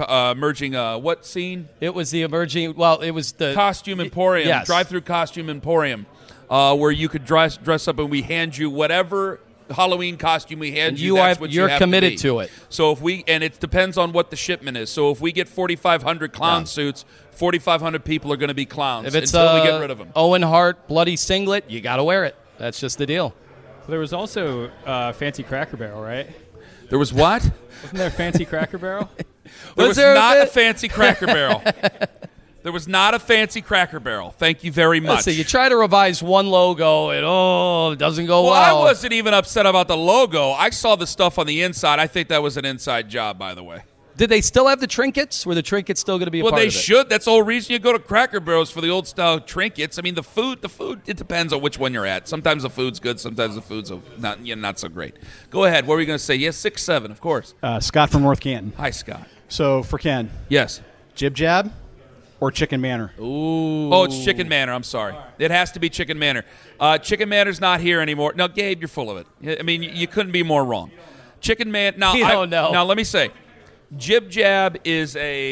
what scene? It was the emerging. Well, it was the Costume Emporium. Yes. Drive-through Costume Emporium. Where you could dress up, and we hand you whatever Halloween costume we hand you. That's what you're have committed to it. So and it depends on what the shipment is. So if we get 4,500 clown suits, 4,500 people are going to be clowns if it's until we get rid of them. Owen Hart bloody singlet, you got to wear it. That's just the deal. There was also Fancy Cracker Barrel, right? There was what? Wasn't there Fancy Cracker Barrel? There was not a Fancy Cracker Barrel. There was not a Fancy Cracker Barrel. Thank you very much. So you try to revise one logo, and it doesn't go well. Well, I wasn't even upset about the logo. I saw the stuff on the inside. I think that was an inside job, by the way. Did they still have the trinkets? Were the trinkets still going to be a part of it? Well, they should. That's the whole reason you go to Cracker Barrels, for the old-style trinkets. I mean, the food, it depends on which one you're at. Sometimes the food's good. Sometimes the food's not so great. Go ahead. What were you going to say? Yes, 6'7", of course. Scott from North Canton. Hi, Scott. So, for Ken. Yes. Jib Jab or Chicken Manor? Ooh. Oh, it's Chicken Manor. I'm sorry. It has to be Chicken Manor. Chicken Manor's not here anymore. No, Gabe, you're full of it. I mean, you couldn't be more wrong. Chicken Manor. Now, now, let me say, Jib Jab is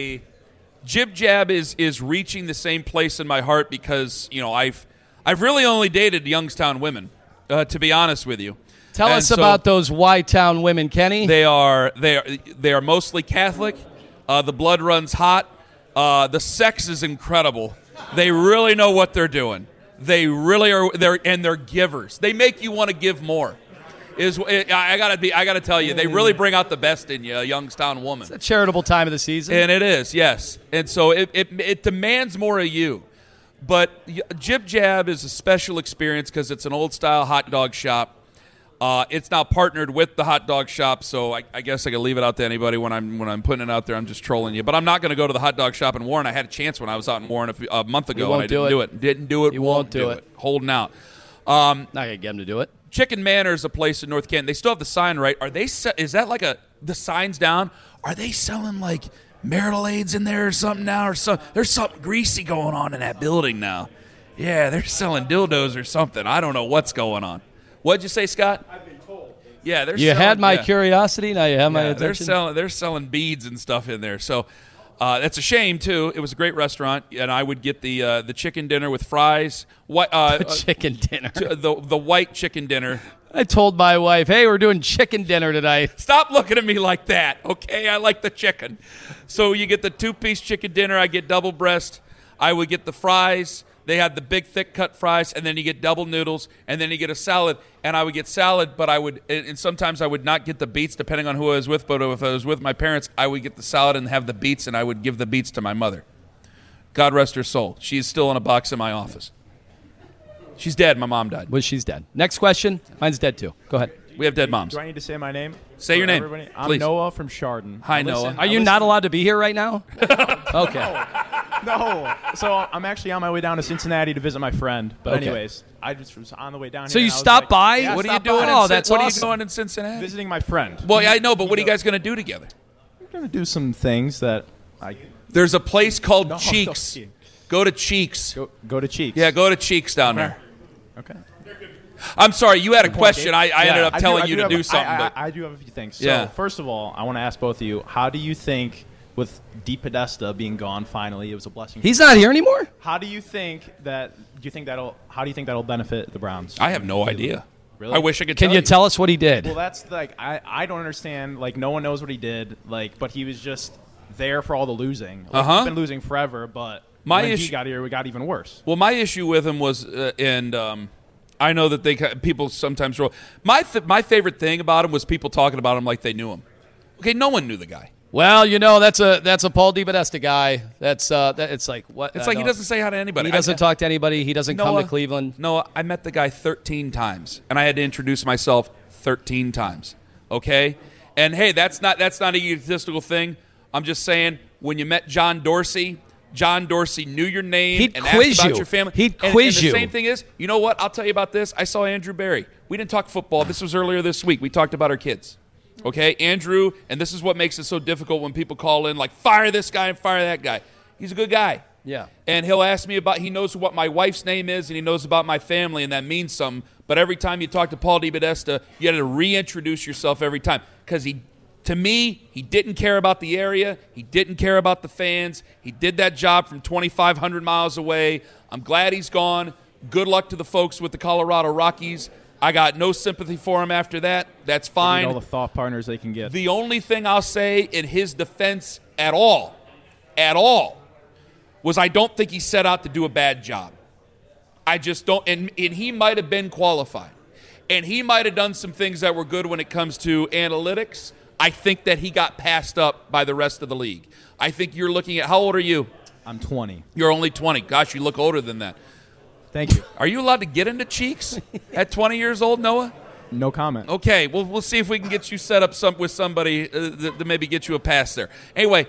reaching the same place in my heart because, I've really only dated Youngstown women, to be honest with you. Tell us about those Y-Town women, Kenny. They are mostly Catholic. The blood runs hot. The sex is incredible. They really know what they're doing. They really are. They're givers. They make you want to give more. I gotta tell you, they really bring out the best in you, a Youngstown woman. It's a charitable time of the season, and it is, yes. And so it demands more of you. But Jib Jab is a special experience because it's an old-style hot dog shop. It's now partnered with the hot dog shop, so I guess I can leave it out to anybody when I'm putting it out there. I'm just trolling you. But I'm not going to go to the hot dog shop in Warren. I had a chance when I was out in Warren a month ago, and I didn't do it. Didn't do it. You won't do it. Holding out. Not going to get him to do it. Chicken Manor is a place in North Canton. They still have the sign, right? Are they? Is that like the sign's down? Are they selling like marital aids in there or something now? Or there's something greasy going on in that building now. Yeah, they're selling dildos or something. I don't know what's going on. What'd you say, Scott? I've been told. Yeah, You had my curiosity. Now you have my attention. They're selling beads and stuff in there. So that's a shame too. It was a great restaurant, and I would get the chicken dinner with fries. Chicken dinner. The white chicken dinner. I told my wife, "Hey, we're doing chicken dinner tonight." Stop looking at me like that, okay? I like the chicken. So you get the 2-piece chicken dinner. I get double breast. I would get the fries. They had the big, thick-cut fries, and then you get double noodles, and then you get a salad. And I would get salad, but and sometimes I would not get the beets, depending on who I was with. But if I was with my parents, I would get the salad and have the beets, and I would give the beets to my mother. God rest her soul. She's still in a box in my office. She's dead. My mom died. Well, she's dead. Next question. Mine's dead, too. Go ahead. We have dead moms. Do I need to say my name? Say your name, everybody? I'm please. Noah from Chardon. Hi, Noah. Are you not allowed to be here right now? Okay. No. So I'm actually on my way down to Cincinnati to visit my friend. But Okay. anyways, I just was on the way down So here. you stopped by? Yeah, What are you stopped doing? by. Oh, that's What are you awesome. doing in Cincinnati? Visiting my friend. Well, yeah, I know, but what are you guys going to do together? We're going to do some things that I... There's a place called No, Cheeks. no. Go to Cheeks. Go to Cheeks. Yeah, go to Cheeks down there. Okay. I'm sorry, you had a Good point, question. Dave. I ended Yeah, up telling you to have- do something. I do have a few things. So, Yeah. first of all, I want to ask both of you, how do you think, with DePodesta being gone finally, it was a blessing? He's not here anymore? How do you think that'll benefit the Browns? I have no idea. Really? I wish I could Can tell you tell us what he did? Well, that's like, I don't understand. Like, no one knows what he did. Like, but he was just there for all the losing. Like, He's been losing forever, but when he got here, it got even worse. Well, my issue with him was, I know that people sometimes roll. My favorite thing about him was people talking about him like they knew him. Okay, no one knew the guy. Well, that's a Paul DePodesta guy. It's like what? It's like he doesn't say hi to anybody. He doesn't talk to anybody. He doesn't come to Cleveland. No, I met the guy 13 times, and I had to introduce myself 13 times. Okay, and hey, that's not an egotistical thing. I'm just saying when you met John Dorsey knew your name He'd and quiz asked about you. your family. He'd and quiz the you. same thing is, you know what? I'll tell you about this. I saw Andrew Barry. We didn't talk football. This was earlier this week. We talked about our kids. Okay, Andrew, and this is what makes it so difficult when people call in like, fire this guy and fire that guy. He's a good guy. Yeah. And he'll ask me he knows what my wife's name is, and he knows about my family, and that means something. But every time you talk to Paul DePodesta, you had to reintroduce yourself every time. Because to me, he didn't care about the area. He didn't care about the fans. He did that job from 2,500 miles away. I'm glad he's gone. Good luck to the folks with the Colorado Rockies. I got no sympathy for him after that. That's fine. They need all the thought partners they can get. The only thing I'll say in his defense at all, was I don't think he set out to do a bad job. I just don't. And he might have been qualified. And he might have done some things that were good when it comes to analytics. I think that he got passed up by the rest of the league. I think you're looking at, how old are you? I'm 20. You're only 20. Gosh, you look older than that. Thank you. Are you allowed to get into Cheeks at 20 years old, Noah? No comment. Okay, well, we'll see if we can get you set up with somebody to maybe get you a pass there. Anyway,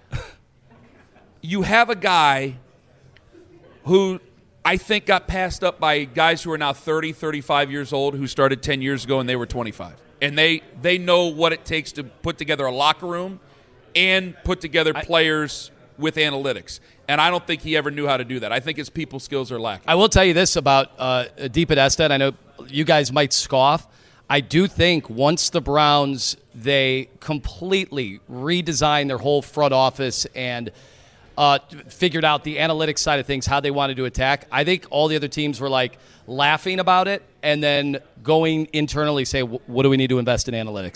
you have a guy who I think got passed up by guys who are now 30, 35 years old who started 10 years ago and they were 25. And they know what it takes to put together a locker room and put together players with analytics. And I don't think he ever knew how to do that. I think his people skills are lacking. I will tell you this about DePodesta, and I know you guys might scoff. I do think once the Browns, they completely redesigned their whole front office and figured out the analytics side of things, how they wanted to attack, I think all the other teams were like laughing about it and then going internally say, what do we need to invest in analytics?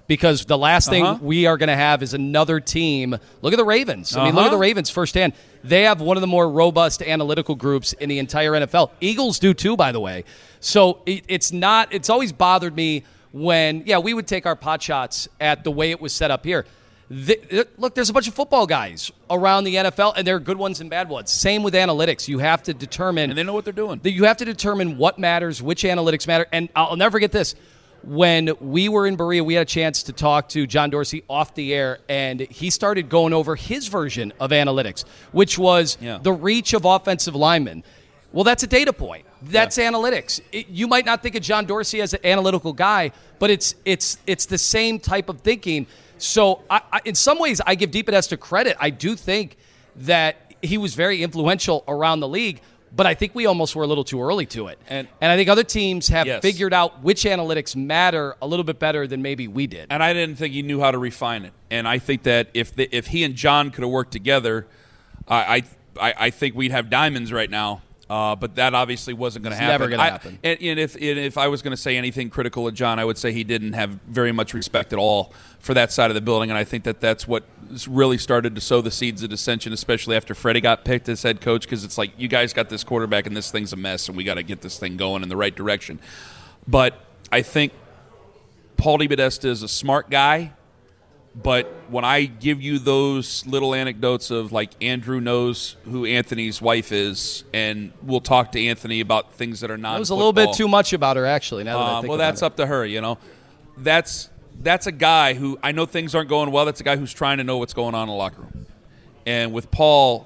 because the last thing we are going to have is another team. Look at the Ravens. I mean, look at the Ravens firsthand. They have one of the more robust analytical groups in the entire NFL. Eagles do too, by the way. So it's always bothered me when, we would take our pot shots at the way it was set up here. Look, there's a bunch of football guys around the NFL, and there are good ones and bad ones. Same with analytics. You have to determine. And they know what they're doing. You have to determine what matters, which analytics matter. And I'll never forget this. When we were in Berea, we had a chance to talk to John Dorsey off the air, and he started going over his version of analytics, which was the reach of offensive linemen. Well, that's a data point. That's analytics. You might not think of John Dorsey as an analytical guy, but it's the same type of thinking. So in some ways, I give DePodesta credit. I do think that he was very influential around the league, but I think we almost were a little too early to it. And I think other teams have figured out which analytics matter a little bit better than maybe we did. And I didn't think he knew how to refine it. And I think that if he and John could have worked together, I think we'd have diamonds right now. But that obviously wasn't going to happen. Never going to happen. And if I was going to say anything critical of John, I would say he didn't have very much respect at all for that side of the building. And I think that's what really started to sow the seeds of dissension, especially after Freddie got picked as head coach, because it's like, you guys got this quarterback and this thing's a mess, and we got to get this thing going in the right direction. But I think Paul DePodesta is a smart guy. But when I give you those little anecdotes of, like, Andrew knows who Anthony's wife is, and we'll talk to Anthony about things that are non-football. It was a little bit too much about her, actually, now that I think well, about that's it. up to her, you know. That's a guy who, I know things aren't going well, that's a guy who's trying to know what's going on in the locker room. And with Paul,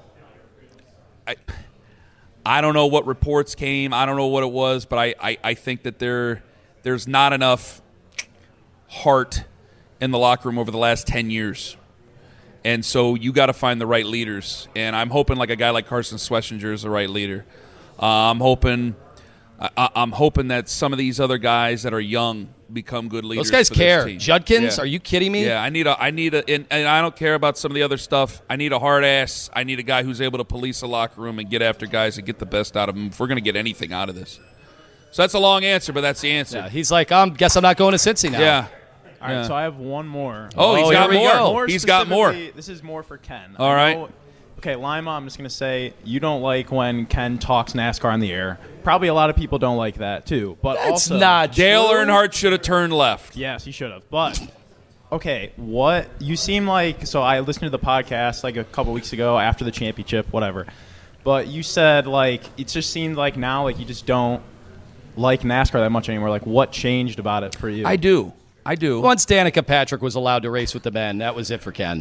I don't know what reports came. I don't know what it was, but I think that there's not enough heart in the locker room over the last 10 years. And so you got to find the right leaders. And I'm hoping like a guy like Carson Schlesinger is the right leader. I'm hoping that some of these other guys that are young become good leaders. Those guys for care. this team. Judkins, are you kidding me? Yeah, I need and I don't care about some of the other stuff. I need a hard ass. I need a guy who's able to police a locker room and get after guys and get the best out of them if we're going to get anything out of this. So that's a long answer, but that's the answer. Yeah, he's like, guess I'm not going to Cincy now. Yeah. All right, so I have one more. Oh, he's got more. He's got more. This is more for Ken. All right. Okay, Lima, I'm just going to say you don't like when Ken talks NASCAR in the air. Probably a lot of people don't like that, too. But That's also, not Dale true. Earnhardt should have turned left. Yes, he should have. But, okay, what you seem like – so I listened to the podcast like a couple weeks ago after the championship, whatever. But you said, like, it just seemed like now like you just don't like NASCAR that much anymore. Like, what changed about it for you? I do. Once Danica Patrick was allowed to race with the men, that was it for Ken.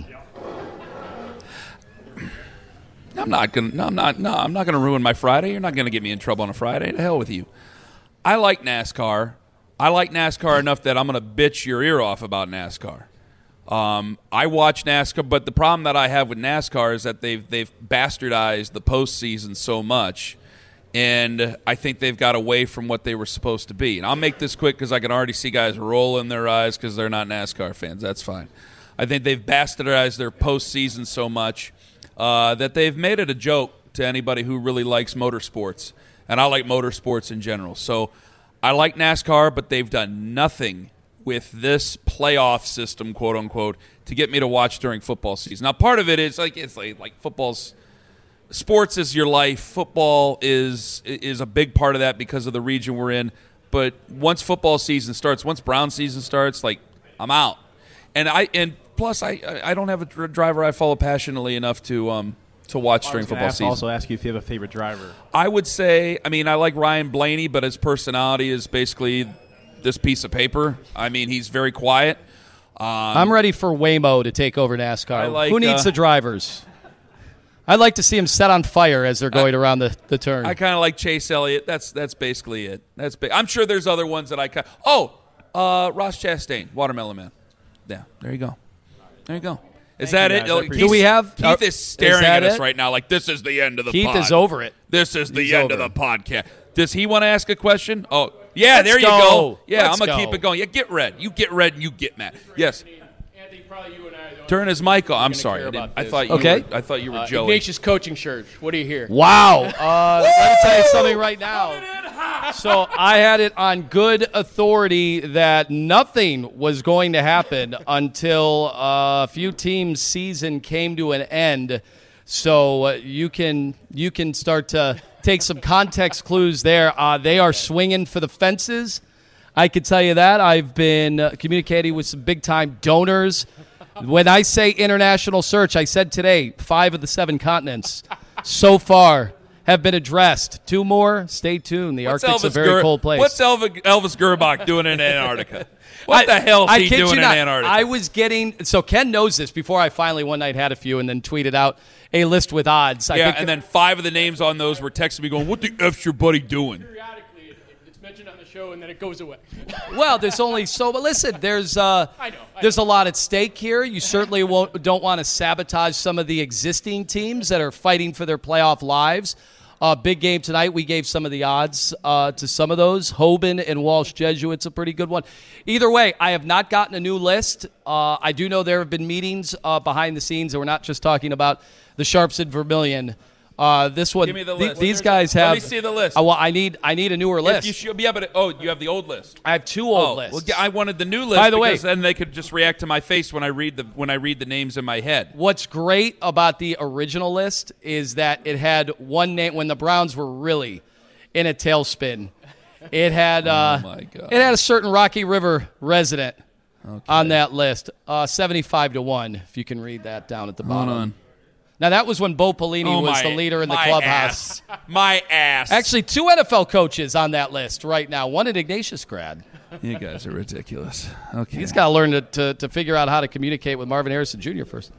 I'm not gonna ruin my Friday. You're not gonna get me in trouble on a Friday. To hell with you. I like NASCAR. I like NASCAR enough that I'm gonna bitch your ear off about NASCAR. I watch NASCAR, but the problem that I have with NASCAR is that they've bastardized the postseason so much. And I think they've got away from what they were supposed to be. And I'll make this quick because I can already see guys rolling their eyes because they're not NASCAR fans. That's fine. I think they've bastardized their postseason so much that they've made it a joke to anybody who really likes motorsports. And I like motorsports in general. So I like NASCAR, but they've done nothing with this playoff system, quote unquote, to get me to watch during football season. Now, part of it is like football's. Sports is your life. Football is a big part of that because of the region we're in. But once football season starts, once Brown season starts, like, I'm out. And plus I don't have a driver I follow passionately enough to watch during football season. Also ask you if you have a favorite driver. I would say, I like Ryan Blaney, but his personality is basically this piece of paper. I mean, he's very quiet. I'm ready for Waymo to take over NASCAR. Who needs the drivers? I'd like to see them set on fire as they're going around the turn. I kind of like Chase Elliott. That's basically it. I'm sure there's other ones that I kind of... Ross Chastain, Watermelon Man. Yeah, there you go. Is that it? Do we have... Keith is staring at us right now like this is the end of the pod. Keith is over it. This is the end of the podcast. Does he want to ask a question? Oh, yeah, there you go. Yeah, I'm going to keep it going. Yeah, get red. You get red and you get mad. Yes. Anthony, probably you and I don't. Turn his mic on. I'm sorry. I thought you were Joey. Ignatius coaching shirt. What do you hear? Wow. Let me tell you something right now. So I had it on good authority that nothing was going to happen until a few teams' season came to an end. So you can start to take some context clues there. They are swinging for the fences. I can tell you that. I've been communicating with some big-time donors. When I say international search, I said today 5 of the 7 continents so far have been addressed. 2 more, stay tuned. The Arctic's a very cold place. What's Elvis Gerbach doing in Antarctica? What the hell is he doing in Antarctica? I was getting, so Ken knows this before I finally one night had a few and then tweeted out a list with odds. And then 5 of the names on those were texting me going, what the F's your buddy doing? Periodically, it's mentioned on the show and then it goes away. Well, there's only so, but listen, there's a lot at stake here. You certainly don't want to sabotage some of the existing teams that are fighting for their playoff lives. Big game tonight. We gave some of the odds to some of those. Hoban and Walsh Jesuits, a pretty good one. Either way, I have not gotten a new list. I do know there have been meetings behind the scenes, and we're not just talking about the Sharps and Vermilion. This one, give me the list. These guys have. Let me see the list. Well, I need a newer list. You have the old list. I have 2 old lists. Well, I wanted the new list. By the way, then they could just react to my face when I read the names in my head. What's great about the original list is that it had one name when the Browns were really in a tailspin. It had oh my God. It had a certain Rocky River resident on that list. 75-1. If you can read that down at the bottom. Hold on. Now, that was when Bo Pelini was the leader in the clubhouse. My ass. Actually, 2 NFL coaches on that list right now. One an Ignatius grad. You guys are ridiculous. Okay. He's got to learn to figure out how to communicate with Marvin Harrison Jr. first.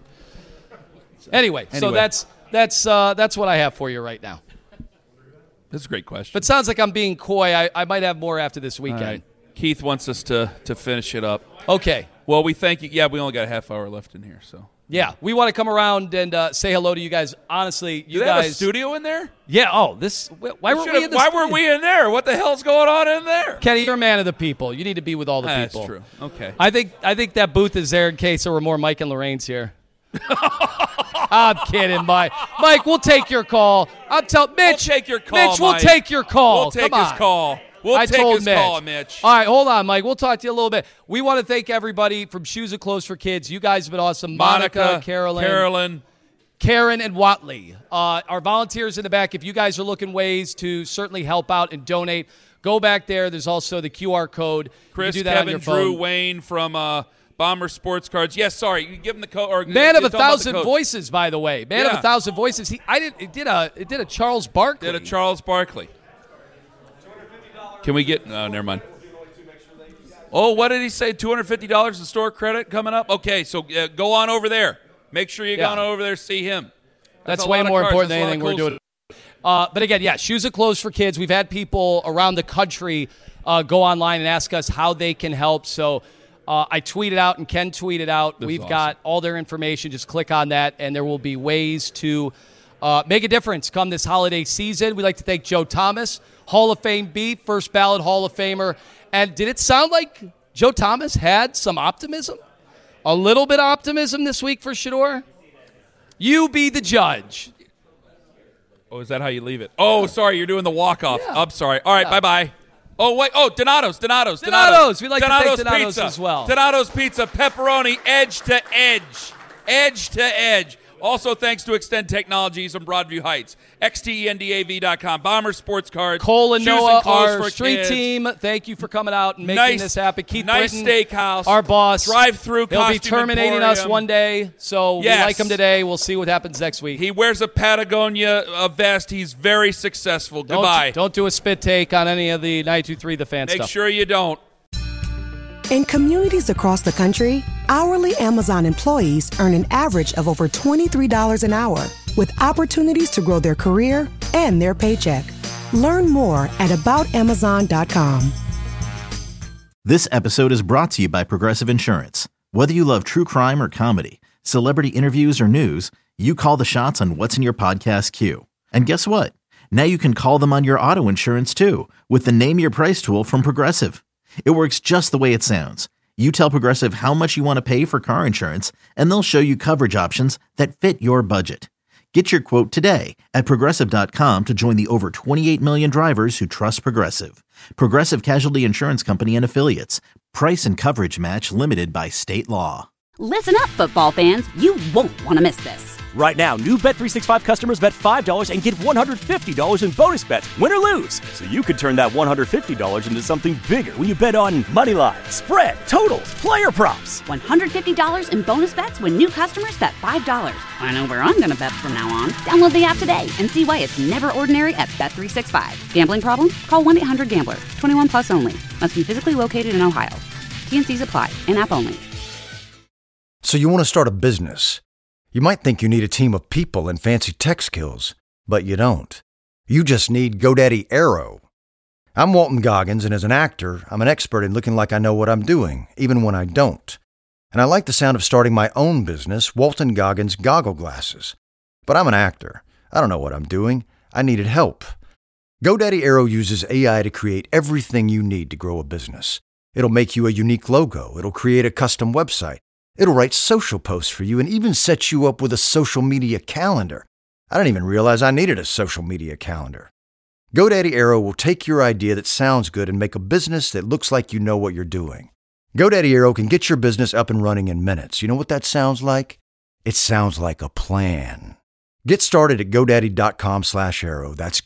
Anyway, so that's what I have for you right now. That's a great question. But it sounds like I'm being coy. I might have more after this weekend. Right. Keith wants us to finish it up. Okay. Well, we thank you. Yeah, we only got a half hour left in here, so. Yeah, we want to come around and say hello to you guys. Honestly, you guys have a studio in there? Yeah. Oh, this. Why weren't we in this? Why weren't we in there? What the hell's going on in there? Kenny, you're a man of the people. You need to be with all the people. That's true. Okay. I think that booth is there in case there were more Mike and Lorraine's here. I'm kidding, Mike. Mike, we'll take your call. Mitch. We'll take your call, Mitch, we'll Mike. take your call. We'll take his call. I told Mitch. Call, Mitch. All right, hold on, Mike. We'll talk to you a little bit. We want to thank everybody from Shoes and Clothes for Kids. You guys have been awesome. Monica, Carolyn, Karen, and Watley. Our volunteers in the back, if you guys are looking ways to certainly help out and donate, go back there. There's also the QR code. Chris, you can do that Kevin, on your Drew, phone. Wayne from Bomber Sports Cards. Yes, sorry. You give them the code. Man of 1,000 voices, by the way. Man of 1,000 voices. It did a Charles Barkley. Did a Charles Barkley. Can we get? No, never mind. Oh, what did he say? $250 in store credit coming up? Okay, so go on over there. Make sure you go on over there see him. That's way more important than anything we're doing. But again, yeah, Shoes and Clothes for Kids. We've had people around the country go online and ask us how they can help. So I tweeted out and Ken tweeted out. We've got all their information. Just click on that, and there will be ways to make a difference come this holiday season. We'd like to thank Joe Thomas, Hall of Fame beat, first ballot Hall of Famer. And did it sound like Joe Thomas had some optimism? A little bit of optimism this week for Shador? You be the judge. Oh, is that how you leave it? Oh, sorry, you're doing the walk-off. Yeah. I'm sorry. All right, bye-bye. Oh, wait. Oh, Donato's. We'd like to thank Donato's Pizza as well. Donato's Pizza, pepperoni, edge to edge. Edge to edge. Also, thanks to Extend Technologies on Broadview Heights. XTENDAV.com. Bomber Sports Cards. Cole and Noah, our for street kids. team, thank you for coming out and making this happen. Keith nice Britton, steakhouse. our boss. Drive-through He'll be costume terminating emporium. us one day, so Yes. we like him today. We'll see what happens next week. He wears a Patagonia vest. He's very successful. Goodbye. Don't do a spit take on any of the 923 The Fan stuff. Make sure you don't. In communities across the country, hourly Amazon employees earn an average of over $23 an hour, with opportunities to grow their career and their paycheck. Learn more at aboutamazon.com. This episode is brought to you by Progressive Insurance. Whether you love true crime or comedy, celebrity interviews or news, you call the shots on what's in your podcast queue. And guess what? Now you can call them on your auto insurance too, with the Name Your Price tool from Progressive. It works just the way it sounds. You tell Progressive how much you want to pay for car insurance, and they'll show you coverage options that fit your budget. Get your quote today at Progressive.com to join the over 28 million drivers who trust Progressive. Progressive Casualty Insurance Company and Affiliates. Price and coverage match limited by state law. Listen up, football fans. You won't want to miss this. Right now, new Bet365 customers bet $5 and get $150 in bonus bets, win or lose. So you could turn that $150 into something bigger when you bet on moneyline, spread, totals, player props. $150 in bonus bets when new customers bet $5. I know where I'm going to bet from now on. Download the app today and see why it's never ordinary at Bet365. Gambling problem? Call 1-800-GAMBLER. 21 plus only. Must be physically located in Ohio. T&Cs apply. In-app only. So you want to start a business. You might think you need a team of people and fancy tech skills, but you don't. You just need GoDaddy Aero. I'm Walton Goggins, and as an actor, I'm an expert in looking like I know what I'm doing, even when I don't. And I like the sound of starting my own business, Walton Goggins Goggle Glasses. But I'm an actor. I don't know what I'm doing. I needed help. GoDaddy Aero uses AI to create everything you need to grow a business. It'll make you a unique logo. It'll create a custom website. It'll write social posts for you and even set you up with a social media calendar. I didn't even realize I needed a social media calendar. GoDaddy Aero will take your idea that sounds good and make a business that looks like you know what you're doing. GoDaddy Aero can get your business up and running in minutes. You know what that sounds like? It sounds like a plan. Get started at GoDaddy.com/Aero. That's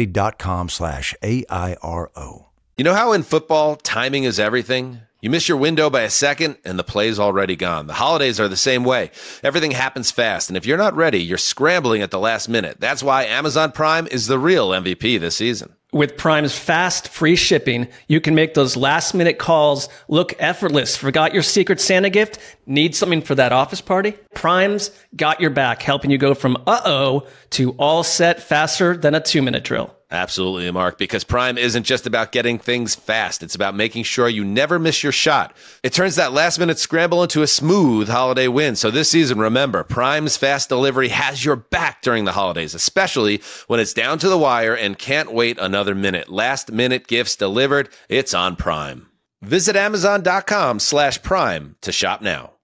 GoDaddy.com/AIRO. You know how in football, timing is everything? You miss your window by a second, and the play's already gone. The holidays are the same way. Everything happens fast, and if you're not ready, you're scrambling at the last minute. That's why Amazon Prime is the real MVP this season. With Prime's fast, free shipping, you can make those last-minute calls look effortless. Forgot your Secret Santa gift? Need something for that office party? Prime's got your back, helping you go from uh-oh to all set faster than a 2-minute drill. Absolutely, Mark, because Prime isn't just about getting things fast. It's about making sure you never miss your shot. It turns that last-minute scramble into a smooth holiday win. So this season, remember, Prime's fast delivery has your back during the holidays, especially when it's down to the wire and can't wait another minute. Last-minute gifts delivered. It's on Prime. Visit Amazon.com/Prime to shop now.